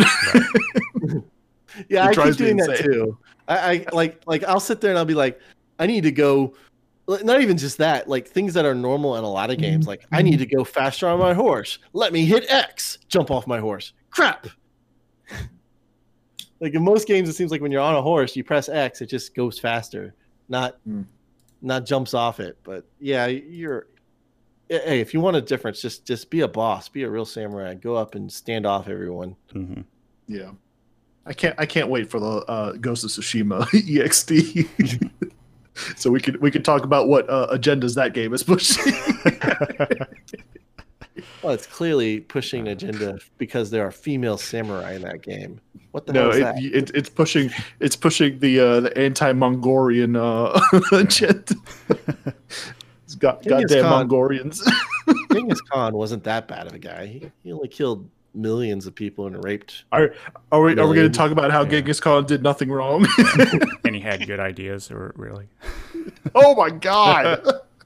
Yeah, It I keep drives me doing that insane. too. I, I like like I'll sit there and I'll be like, I need to go. Not even just that, like things that are normal in a lot of games. Like I need to go faster on my horse. Let me hit X. Jump off my horse. Crap. Like in most games, it seems like when you're on a horse, you press X, it just goes faster, not Mm. not jumps off it. But yeah, you're. Hey, if you want a difference, just just be a boss, be a real samurai. Go up and stand off everyone. Mm-hmm. Yeah, I can't I can't wait for the uh, Ghost of Tsushima E X T. So we could we could talk about what uh, agendas that game is pushing. Well, it's clearly pushing an agenda because there are female samurai in that game. What the No, hell is it, that? it, it's pushing it's pushing the uh, the anti-Mongolian uh, agenda. It's got Genghis goddamn Khan. Mongolians. Genghis Khan wasn't that bad of a guy. He, he only killed millions of people and raped. Are are we are we going Millions. to talk about how Yeah. Genghis Khan did nothing wrong? And he had good ideas, or really? Oh my god.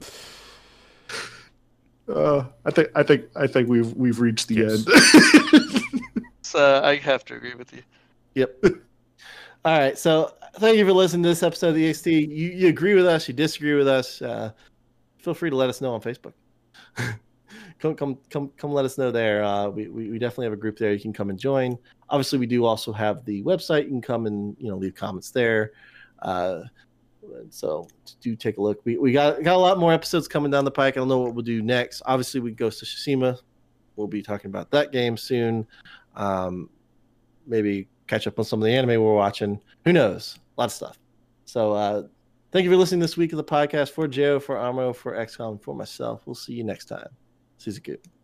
Uh, I think I think I think we've we've reached the Yes. end. So I have to agree with you. Yep. All right. So thank you for listening to this episode of the E X T. You, you agree with us, you disagree with us, uh, feel free to let us know on Facebook. come come come come let us know there. Uh, we, we we definitely have a group there. You can come and join. Obviously, we do also have the website. You can come and you know leave comments there. Uh, so do take a look. We we got got a lot more episodes coming down the pike. I don't know what we'll do next. Obviously, we Ghost of Tsushima. We'll be talking about that game soon. Um, maybe catch up on some of the anime we're watching. Who knows? A lot of stuff. So uh, thank you for listening this week of the podcast. For Joe, for Amo, for X COM, for myself. We'll see you next time. Suzuki.